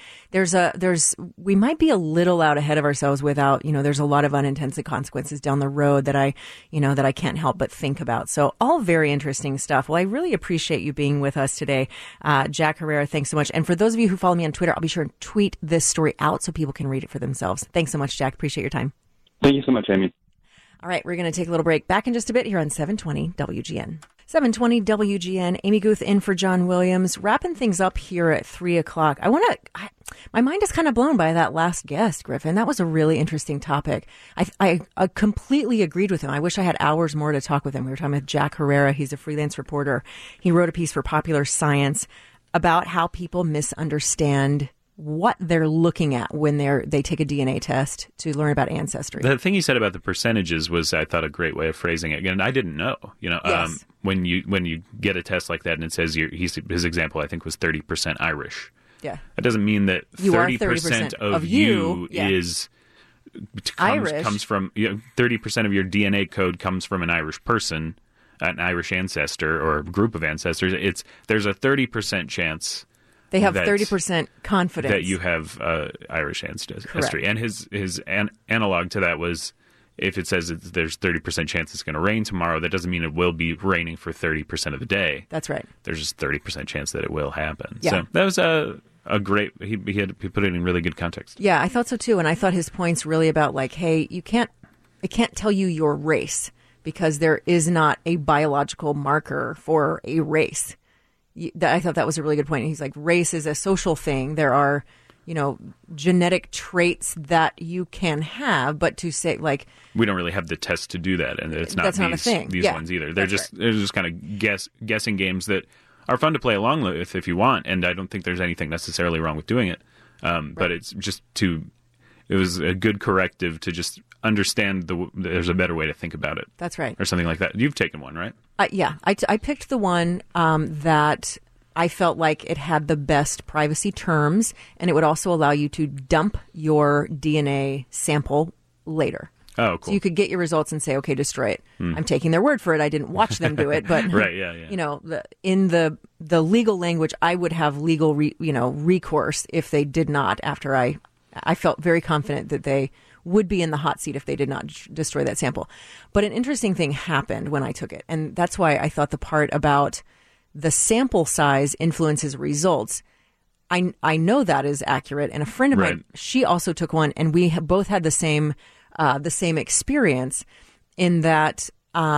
we might be a little out ahead of ourselves without, there's a lot of unintended consequences down the road that I can't help but think about. So all very interesting stuff. Well, I really appreciate you being with us today. Jack Herrera, thanks so much. And for those of you who follow me on Twitter, I'll be sure to tweet this story out so people can read it for themselves. Thanks so much, Jack. Appreciate your time.
Thank you so much, Amy.
All right, we're going to take a little break. Back in just a bit here on 720 WGN. 720 WGN, Amy Guth in for John Williams, wrapping things up here at 3 o'clock. My mind is kind of blown by that last guest, Griffin. That was a really interesting topic. I completely agreed with him. I wish I had hours more to talk with him. We were talking with Jack Herrera. He's a freelance reporter. He wrote a piece for Popular Science about how people misunderstand what they're looking at when they take a DNA test to learn about ancestry.
The thing you said about the percentages was, I thought, a great way of phrasing it. And I didn't know.
Yes.
When you get a test like that and it says his example, I think, was 30% Irish.
Yeah,
that doesn't mean that 30% of you is
Irish.
Comes from 30% of your DNA code comes from an Irish person, an Irish ancestor or group of ancestors. There's a 30% chance.
They have 30% confidence
that you have Irish ancestry.
Correct.
And his analog to that was, if it says there's 30% chance it's going to rain tomorrow, that doesn't mean it will be raining for 30% of the day.
That's right.
There's just 30% chance that it will happen.
Yeah.
So that was a great. He put it in really good context.
Yeah, I thought so too, and I thought his point's really about hey, it can't tell you your race because there is not a biological marker for a race. I thought that was a really good point. He's like, race is a social thing. There are, genetic traits that you can have, but to say
we don't really have the test to do that, and it's not
that's not a thing.
These ones either. They're just kind of guessing games that are fun to play along with if you want, and I don't think there's anything necessarily wrong with doing it. But it's just it was a good corrective to just understand there's a better way to think about it.
That's right.
Or something like that. You've taken one, right?
Yeah. I picked the one that I felt like it had the best privacy terms, and it would also allow you to dump your DNA sample later.
Oh, cool.
So you could get your results and say, okay, destroy it. I'm taking their word for it. I didn't watch them do it, but
right, yeah.
In the legal language, I would have legal recourse if they did not. After I felt very confident that they would be in the hot seat if they did not destroy that sample. But an interesting thing happened when I took it, and that's why I thought the part about the sample size influences results. I know that is accurate, and a friend of mine, she also took one, and we both had the same experience in that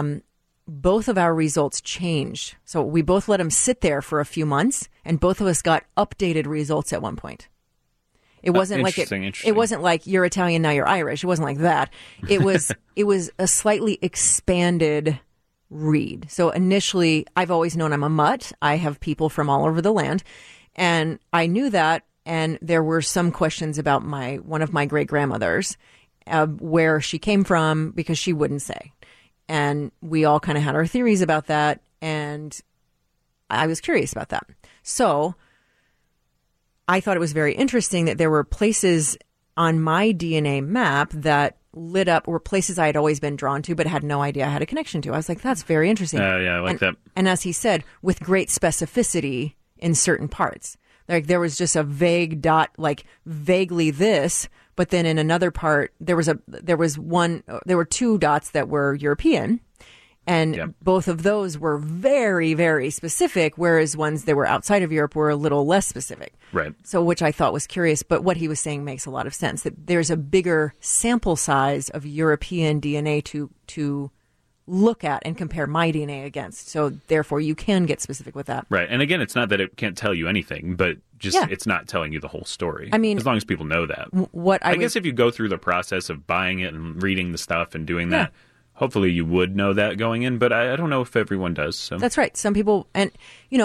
both of our results changed. So we both let them sit there for a few months, and both of us got updated results at one point. It wasn't like it wasn't like you're Italian, now you're Irish. It wasn't like that. It was a slightly expanded read. So initially, I've always known I'm a mutt. I have people from all over the land, and I knew that. And there were some questions about one of my great grandmothers, where she came from, because she wouldn't say. And we all kind of had our theories about that, and I was curious about that. So I thought it was very interesting that there were places on my DNA map that lit up, were places I had always been drawn to but had no idea I had a connection to. I was like, that's very interesting.
Yeah, I like that.
And as he said, with great specificity in certain parts. Like there was just a vague dot, like vaguely this, but then in another part there were two dots that were European. And both of those were very, very specific, whereas ones that were outside of Europe were a little less specific.
Right.
So, which I thought was curious, but what he was saying makes a lot of sense, that there's a bigger sample size of European DNA to look at and compare my DNA against. So, therefore, you can get specific with that.
Right. And again, it's not that it can't tell you anything, but just it's not telling you the whole story.
I mean,
as long as people know that.
I
guess if you go through the process of buying it and reading the stuff and doing that, hopefully you would know that going in, but I don't know if everyone does. So. That's
right. Some people, and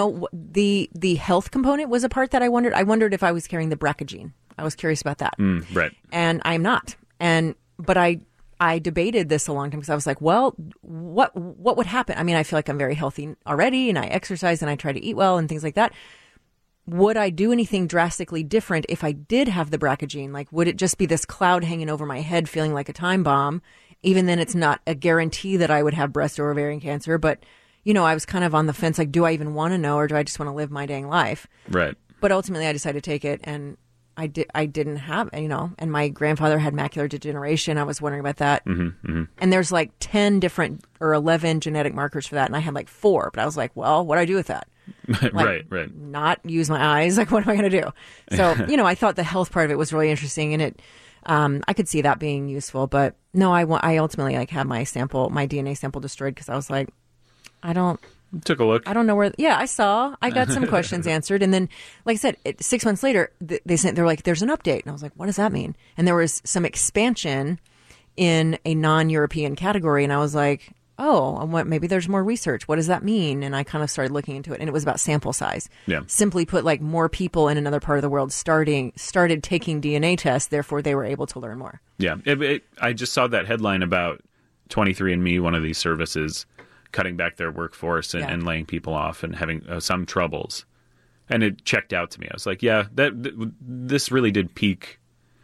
the health component was a part that I wondered. I wondered if I was carrying the BRCA gene. I was curious about that.
Right.
And I'm not. But I debated this a long time because I was like, well, what would happen? I mean, I feel like I'm very healthy already, and I exercise and I try to eat well and things like that. Would I do anything drastically different if I did have the BRCA gene? Like, would it just be this cloud hanging over my head feeling like a time bomb? even then it's not a guarantee that I would have breast or ovarian cancer. But, you know, I was kind of on the fence, like, do I even want to know, or do I just want to live my dang life?
Right.
But ultimately I decided to take it, and I didn't have, you know, and my grandfather had macular degeneration. I was wondering about that. And there's like 10 different or 11 genetic markers for that. And I had like 4, but I was like, well, what do I do with that? Like,
right.
Not use my eyes. Like, what am I going to do? So, you know, I thought the health part of it was really interesting, and it, I could see that being useful, but no, I ultimately like had my DNA sample destroyed because I was like,
Took a look.
I don't know where. Yeah, I got some questions answered, and then, like I said, 6 months later, they're like, "There's an update," and I was like, "What does that mean?" And there was some expansion in a non-European category, and I was like, "Oh, maybe there's more research. What does that mean?" And I kind of started looking into it, and it was about sample size.
Yeah.
Simply put, like more people in another part of the world started taking DNA tests, therefore they were able to learn more.
Yeah, I just saw that headline about 23andMe, one of these services, cutting back their workforce and laying people off and having some troubles. And it checked out to me. I was like, yeah, this really did peak.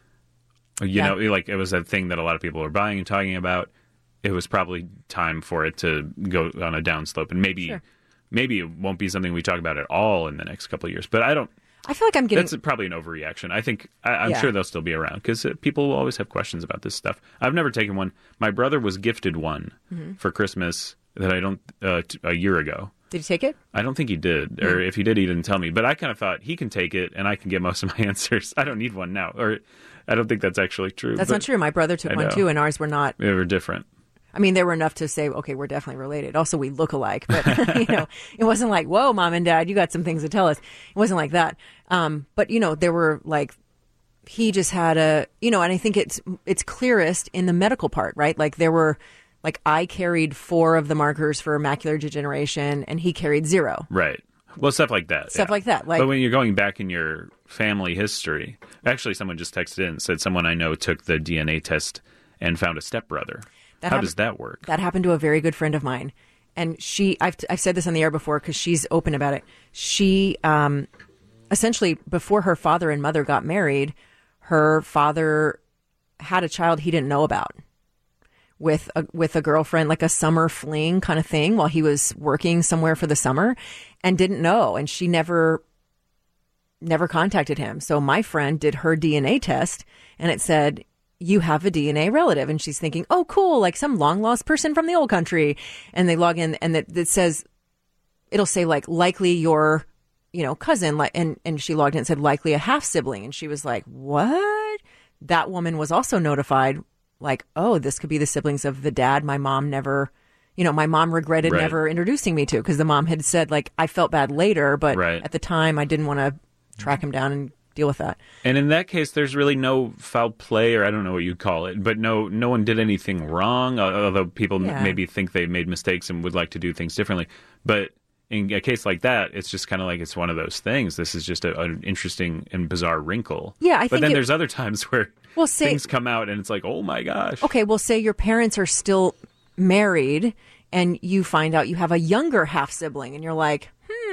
You know, like it was a thing that a lot of people were buying and talking about. It was probably time for it to go on a downslope. And maybe it won't be something we talk about at all in the next couple of years. But I
feel like I'm getting...
That's probably an overreaction. I think I'm sure they'll still be around because people will always have questions about this stuff. I've never taken one. My brother was gifted one for Christmas that I don't a year ago.
Did he take it?
I don't think he did, or if he did, he didn't tell me. But I kind of thought he can take it, and I can get most of my answers. I don't need one now, or I don't think that's actually true.
That's not true. My brother took one too, and ours were not.
They were different.
I mean, they were enough to say, okay, we're definitely related. Also, we look alike, but you know, it wasn't like, whoa, mom and dad, you got some things to tell us. It wasn't like that. But you know, there were like, he just had and I think it's clearest in the medical part, right? Like there were. Like I carried 4 of the markers for macular degeneration, and he carried 0.
Right. Well, stuff like that.
Like that. Like,
but when you're going back in your family history, actually, someone just texted in and said someone I know took the DNA test and found a stepbrother. How does that work?
That happened to a very good friend of mine, and I've said this on the air before because she's open about it. She essentially, before her father and mother got married, her father had a child he didn't know about. With a girlfriend, like a summer fling kind of thing, while he was working somewhere for the summer, and didn't know, and she never contacted him. So my friend did her DNA test, and it said, you have a DNA relative, and she's thinking, oh, cool, like some long lost person from the old country. And they log in, and it says, it'll say like likely your, cousin, like, and she logged in and said likely a half sibling, and she was like, what? That woman was also notified. Like, oh, this could be the siblings of the dad my mom never, my mom regretted never introducing me to, because the mom had said, like, I felt bad later, but at the time I didn't want to track him down and deal with that.
And in that case, there's really no foul play, or I don't know what you'd call it, but no one did anything wrong, although people maybe think they made mistakes and would like to do things differently. But in a case like that, it's just kind of like it's one of those things. This is just an interesting and bizarre wrinkle.
Yeah, I think.
But then there's other times where
say,
things come out and it's like, oh my gosh.
Okay, well, say your parents are still married and you find out you have a younger half sibling, and you're like,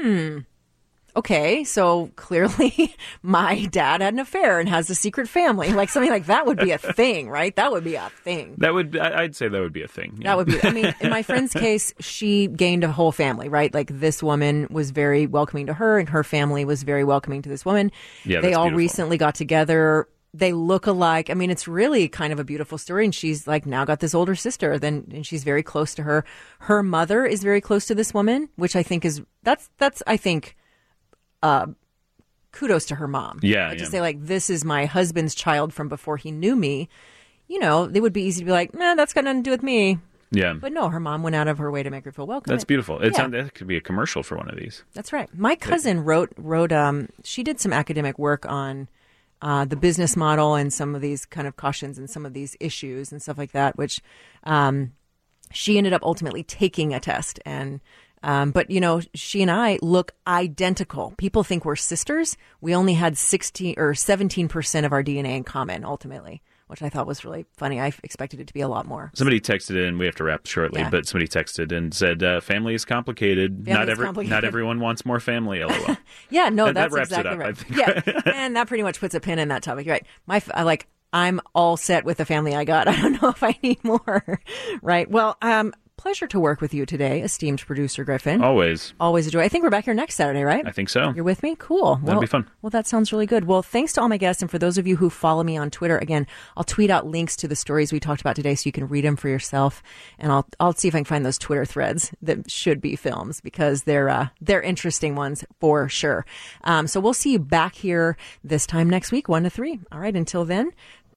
okay, so clearly my dad had an affair and has a secret family. Like something like that would be a thing, right? That would be a thing.
I'd say that would be a thing. Yeah.
That would be, I mean, in my friend's case, she gained a whole family, right? Like this woman was very welcoming to her, and her family was very welcoming to this woman.
Yeah,
they all
beautiful.
recently got together. They look alike. I mean, it's really kind of a beautiful story. And she's like now got this older sister, and she's very close to her. Her mother is very close to this woman, which I think that's I think, kudos to her mom.
Yeah.
To say like, this is my husband's child from before he knew me. It would be easy to be like, nah, that's got nothing to do with me.
Yeah.
But no, her mom went out of her way to make her feel welcome.
That's beautiful. That could be a commercial for one of these.
That's right. My cousin wrote, she did some academic work on the business model and some of these kind of cautions and some of these issues and stuff like that, which she ended up ultimately taking a test. And but she and I look identical. People think we're sisters. We only had 16 or 17% of our DNA in common ultimately, which I thought was really funny. I expected it to be a lot more.
Somebody texted in, we have to wrap shortly, but somebody texted and said, family is complicated.
Complicated.
Not everyone wants more family, LOL.
Yeah, no, that's
that wraps
exactly
it up,
right.
I think.
Yeah, and that pretty much puts a pin in that topic. You're right. I'm all set with the family I got. I don't know if I need more. Right. Well, pleasure to work with you today, esteemed producer Griffin.
Always.
Always a joy. I think we're back here next Saturday, right?
I think so.
You're with me? Cool.
That'd be fun.
Well, that sounds really good. Well, thanks to all my guests. And for those of you who follow me on Twitter, again, I'll tweet out links to the stories we talked about today so you can read them for yourself. And I'll see if I can find those Twitter threads that should be films because they're interesting ones for sure. So we'll see you back here this time next week, 1 to 3. All right. Until then,